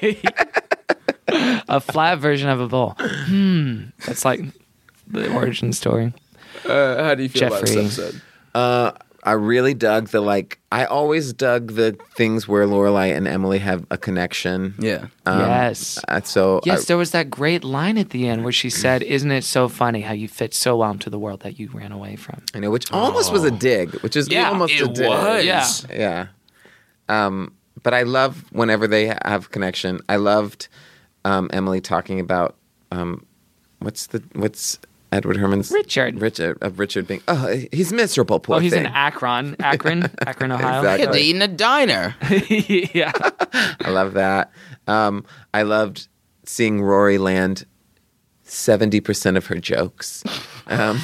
A flat version of a bowl. Hmm. That's like the origin story. Uh, how do you feel Jeffrey. about this episode? Uh, I really dug the like. I always dug the things where Lorelai and Emily have a connection. Yeah. Um, Yes. uh, So Yes, I- there was that great line at the end where she said, "Isn't it so funny how you fit so well into the world that you ran away from?" I know, which almost was a dig, which is Yeah, almost a it dig. was. Yeah. Yeah. Um, but I love whenever they have connection. I loved um, Emily talking about um, what's the what's Edward Herman's Richard. Richard of Richard being oh he's miserable. Poor Oh, he's thing. in Akron, Akron, Akron, Ohio. Exactly. Had to eat in a diner. Yeah. I love that. Um, I loved seeing Rory land seventy percent of her jokes. Um,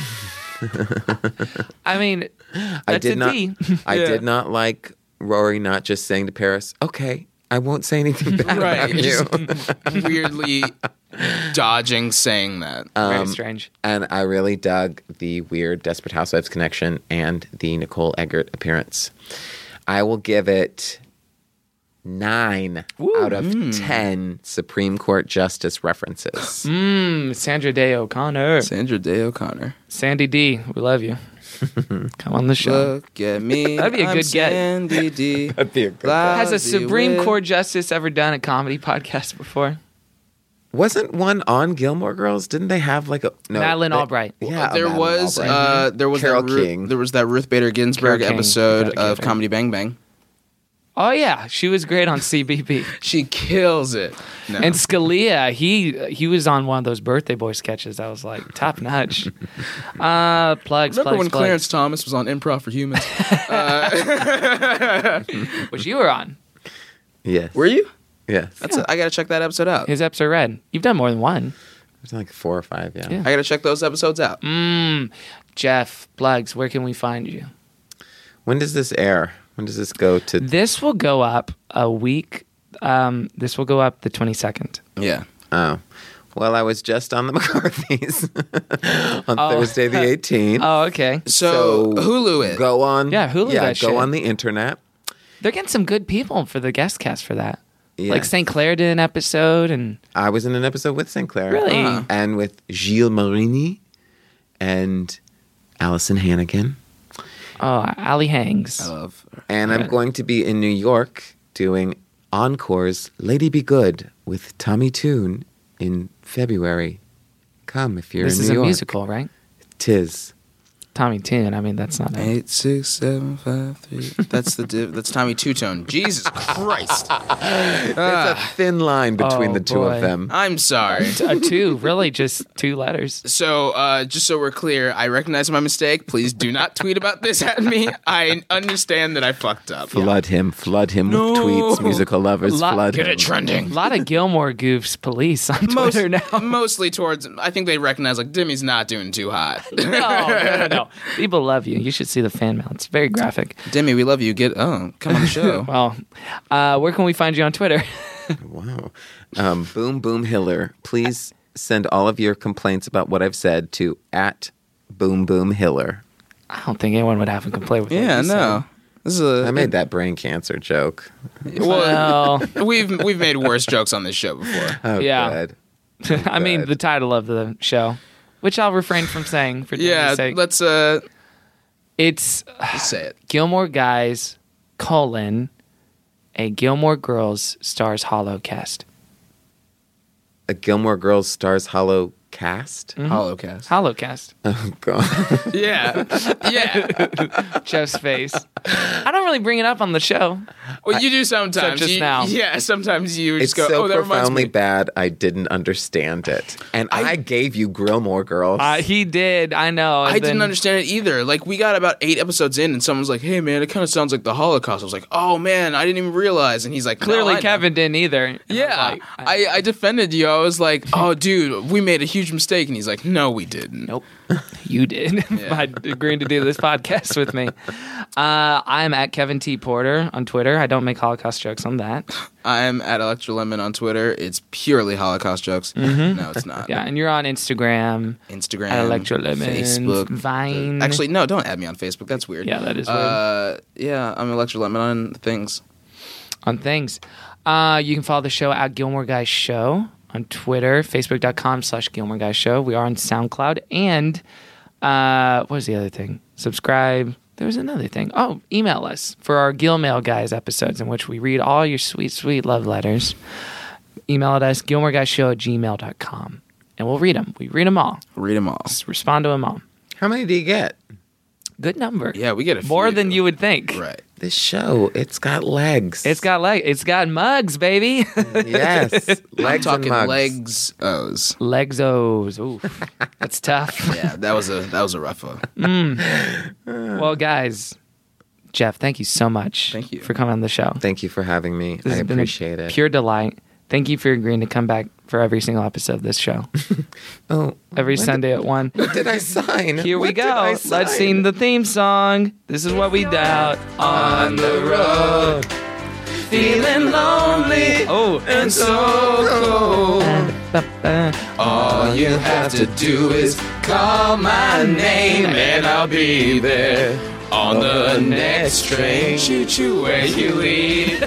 I mean, I that's did a not. D. I Yeah. did not like Rory not just saying to Paris, "Okay, I won't say anything bad Right. about you." Just weirdly dodging saying that. Very Um, strange. And I really dug the weird Desperate Housewives connection and the Nicole Eggert appearance. I will give it nine out of ten Supreme Court justice references. Mm, Sandra Day O'Connor. Sandra Day O'Connor. Sandy D, we love you. Come on the show. Look at me. That'd be a I'm good get. Sandy D. That'd be a good Has a Lousy Supreme with- Court justice ever done a comedy podcast before? Wasn't one on Gilmore Girls? Didn't they have like a no? Madeline they- Albright. Yeah, there Madeline was Albright. uh, there was Carole that Ru- King. there was that Ruth Bader Ginsburg Carole King. episode Gotta of give her. Comedy Bang Bang. Oh yeah, she was great on C B B. She kills it. No. And Scalia, he he was on one of those Birthday Boy sketches that was like top notch. Uh, plugs, Remember plugs, when plugs. Clarence Thomas was on Improv for Humans? Which you were on. Yes. Were you? Yes. That's a, I gotta check that episode out. His eps are red. You've done more than one. There's like four or five. Yeah. Yeah. I gotta check those episodes out. Mm. Jeff, plugs, where can we find you? When does this air? When does this go to? This will go up a week. Um, this will go up the twenty-second. Yeah. Oh. Well, I was just on the McCarthy's on Oh. Thursday the eighteenth. Oh, okay. So, Hulu it. Go on. Yeah, Hulu Yeah, that go shit. on the internet. They're getting some good people for the guest cast for that. Yeah. Like Saint Clair did an episode, and I was in an episode with Saint Clair. Really? Ah. And with Gilles Marini and Allison Hannigan. oh, Ali Hangs. I love her. And I'm Right. going to be in New York doing Encore's Lady Be Good with Tommy Toon in February. Come if you're This in is New a York. musical, right? Tis. Tommy Toon. I mean, that's not a... Eight six seven five three. That's the div- that's Tommy Two Tone. Jesus Christ! It's a thin line between Oh, the two boy. of them. I'm sorry. a two, really, just two letters. So, uh, just so we're clear, I recognize my mistake. Please do not tweet about this at me. I understand that I fucked up. Flood him, flood him No. with tweets, musical lovers, Lot- flood Get him. it trending. A lot of Gilmore Goofs police on Most, Twitter now. mostly towards. I think they recognize like Demi's not doing too hot. no, no, no, no. People love you. You should see the fan mail. It's very graphic. Demi, we love you. Get oh, come on the show. Well, uh, where can we find you on Twitter? Wow. Um, boom, boom, Hiller. Please send all of your complaints about what I've said to at boom, boom, Hiller. I don't think anyone would have a complaint with what Yeah, you no. This is a. I made that brain cancer joke. said. Well, We've we've made worse jokes on this show before. Oh, Yeah. good. I mean, Good. the title of the show, which I'll refrain from saying for Demi's Yeah, sake. let's uh It's just say it. Gilmore Guys, colon, a Gilmore Girls stars hollow cast. A Gilmore Girls stars hollow cast? Mhm. Holocast. Holocast. Oh, God. Yeah. Yeah. Jeff's face. I don't really bring it up on the show. Well, you do sometimes. Except just You- now. Yeah, sometimes you It's just go, so oh, that reminds profoundly me. bad, I didn't understand it. And I, gave you Grillmore Girls. Uh, he did. I know. and I didn't then- understand it either. Like, we got about eight episodes in, and someone's like, hey, man, it kind of sounds like the Holocaust. I was like, oh, man, I didn't even realize. And he's like, no, Clearly, I know." Kevin didn't either. And I was Yeah, like, I, I defended you. I was like, "Oh, dude, we made a huge mistake," and he's like, "No, we didn't." Nope, you did by agreeing to do this podcast with me. Uh, I'm at Kevin T Porter on Twitter. I don't make Holocaust jokes on that. I'm at Electrolemon on Twitter. It's purely Holocaust jokes. Mhm. No, it's not. Yeah, and you're on Instagram. Instagram, at Electrolemon, Facebook, Vine. Actually, no, don't add me on Facebook. That's weird. Yeah, that is weird. Uh, yeah, I'm Electrolemon on things. On things. Uh, you can follow the show at Gilmore Guys Show on Twitter, facebook.com slash Gilmore Guys Show. We are on SoundCloud. And uh, what was the other thing? Subscribe. There was another thing. Oh, email us for our Gilmail Guys episodes in which we read all your sweet, sweet love letters. Email at us, gilmoreguyshow at gmail dot com. And we'll read them. We read them all. Read them all. Just respond to them all. How many do you get? Good number. Yeah, we get a More few. than you would think. Right. This show, it's got legs. It's got leg. It's got mugs, baby. Yes. I'm Legs and talking mugs. legs. O's. Legzos. Ooh, that's tough. Yeah, that was a that was a rough one. Well, guys, Jeff, thank you so much. Thank you. for coming on the show. Thank you for having me. This I has been a appreciate it. Pure delight. Thank you for agreeing to come back for every single episode of this show. Oh, Every when Sunday at one. What did I sign? Here we What did I go. Let's sign? sing the theme song. This is what we doubt on the road. Feeling lonely. Oh, And so cold. All you have to do is call my name, and I'll be there on the next train. Choo choo where you lead.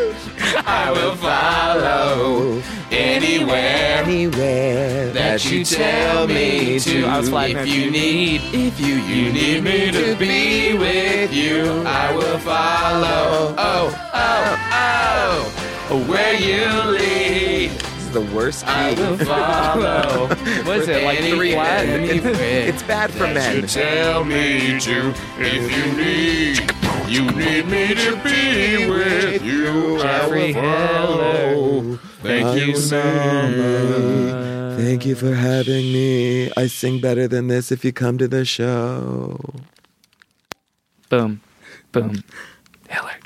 I will follow anywhere Anywhere that you tell me to. I was flying If there. you need, if you you need me to be with you, I will follow. Oh oh oh, where you lead, This is the worst I key. will follow. what is it, like three flat? It's bad for that you men. tell me to. If you need, you need me to be with you, I Jeffrey will follow. Thank you so much. Thank you for having me. I sing better than this if you come to the show. Boom. Boom. Hillary.